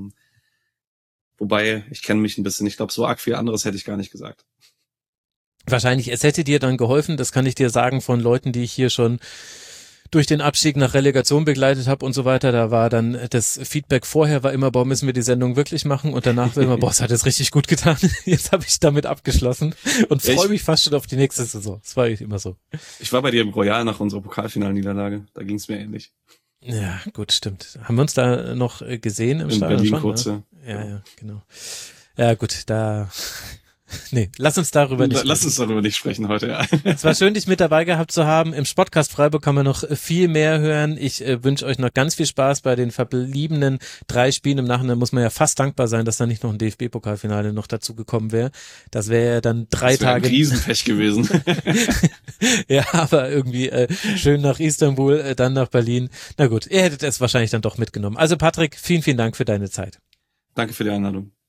Speaker 4: Wobei, ich kenne mich ein bisschen. Ich glaube, so arg viel anderes hätte ich gar nicht gesagt.
Speaker 1: Wahrscheinlich, es hätte dir dann geholfen, das kann ich dir sagen von Leuten, die ich hier schon durch den Abstieg nach Relegation begleitet habe und so weiter. Da war dann das Feedback vorher war immer, boah, müssen wir die Sendung wirklich machen und danach war immer, boah, es hat es richtig gut getan. Jetzt habe ich damit abgeschlossen und freue mich fast schon auf die nächste Saison. Das war immer so.
Speaker 4: Ich war bei dir im Royal nach unserer Pokalfinalniederlage. Da ging es mir ähnlich.
Speaker 1: Ja, gut, stimmt. Haben wir uns da noch gesehen im
Speaker 4: in
Speaker 1: Stadion?
Speaker 4: Berlin
Speaker 1: schon,
Speaker 4: kurz,
Speaker 1: ne? Ja, genau. Ja, gut, da... Nee, lass uns darüber nicht
Speaker 4: sprechen heute, ja.
Speaker 1: Es war schön, dich mit dabei gehabt zu haben. Im Sportcast Freiburg kann man noch viel mehr hören. Ich wünsche euch noch ganz viel Spaß bei den verbliebenen 3 Spielen. Im Nachhinein muss man ja fast dankbar sein, dass da nicht noch ein DFB-Pokalfinale noch dazu gekommen wäre. Das wäre ja dann 3 Tage.
Speaker 4: Ein Riesenpech gewesen.
Speaker 1: Ja, aber irgendwie schön nach Istanbul, dann nach Berlin. Na gut, ihr hättet es wahrscheinlich dann doch mitgenommen. Also Patrick, vielen, vielen Dank für deine Zeit.
Speaker 4: Danke für die Einladung.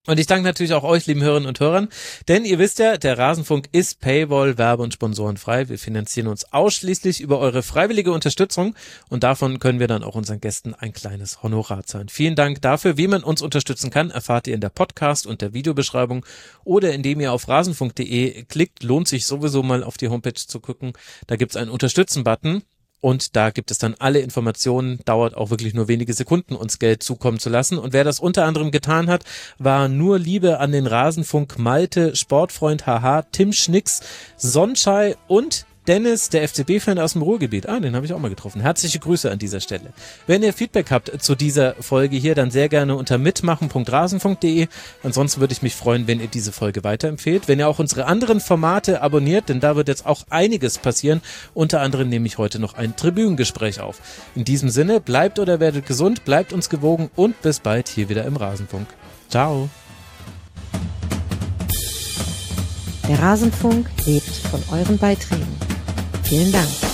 Speaker 1: Und ich danke natürlich auch euch, lieben Hörerinnen und Hörern, denn ihr wisst ja, der Rasenfunk ist Paywall, Werbe- und Sponsorenfrei. Wir finanzieren uns ausschließlich über eure freiwillige Unterstützung und davon können wir dann auch unseren Gästen ein kleines Honorar zahlen. Vielen Dank dafür. Wie man uns unterstützen kann, erfahrt ihr in der Podcast- und der Videobeschreibung oder indem ihr auf rasenfunk.de klickt. Lohnt sich sowieso mal auf die Homepage zu gucken. Da gibt's einen Unterstützen-Button. Und da gibt es dann alle Informationen, dauert auch wirklich nur wenige Sekunden, uns Geld zukommen zu lassen. Und wer das unter anderem getan hat, war Nur Liebe an den Rasenfunk, Malte, Sportfreund HH, Tim Schnicks, Sonnenschei und Dennis, der FCB-Fan aus dem Ruhrgebiet. Den habe ich auch mal getroffen. Herzliche Grüße an dieser Stelle. Wenn ihr Feedback habt zu dieser Folge hier, dann sehr gerne unter mitmachen.rasenfunk.de. Ansonsten würde ich mich freuen, wenn ihr diese Folge weiterempfehlt. Wenn ihr auch unsere anderen Formate abonniert, denn da wird jetzt auch einiges passieren. Unter anderem nehme ich heute noch ein Tribünengespräch auf. In diesem Sinne, bleibt oder werdet gesund, bleibt uns gewogen und bis bald hier wieder im Rasenfunk. Ciao.
Speaker 2: Der Rasenfunk lebt von euren Beiträgen. Vielen Dank.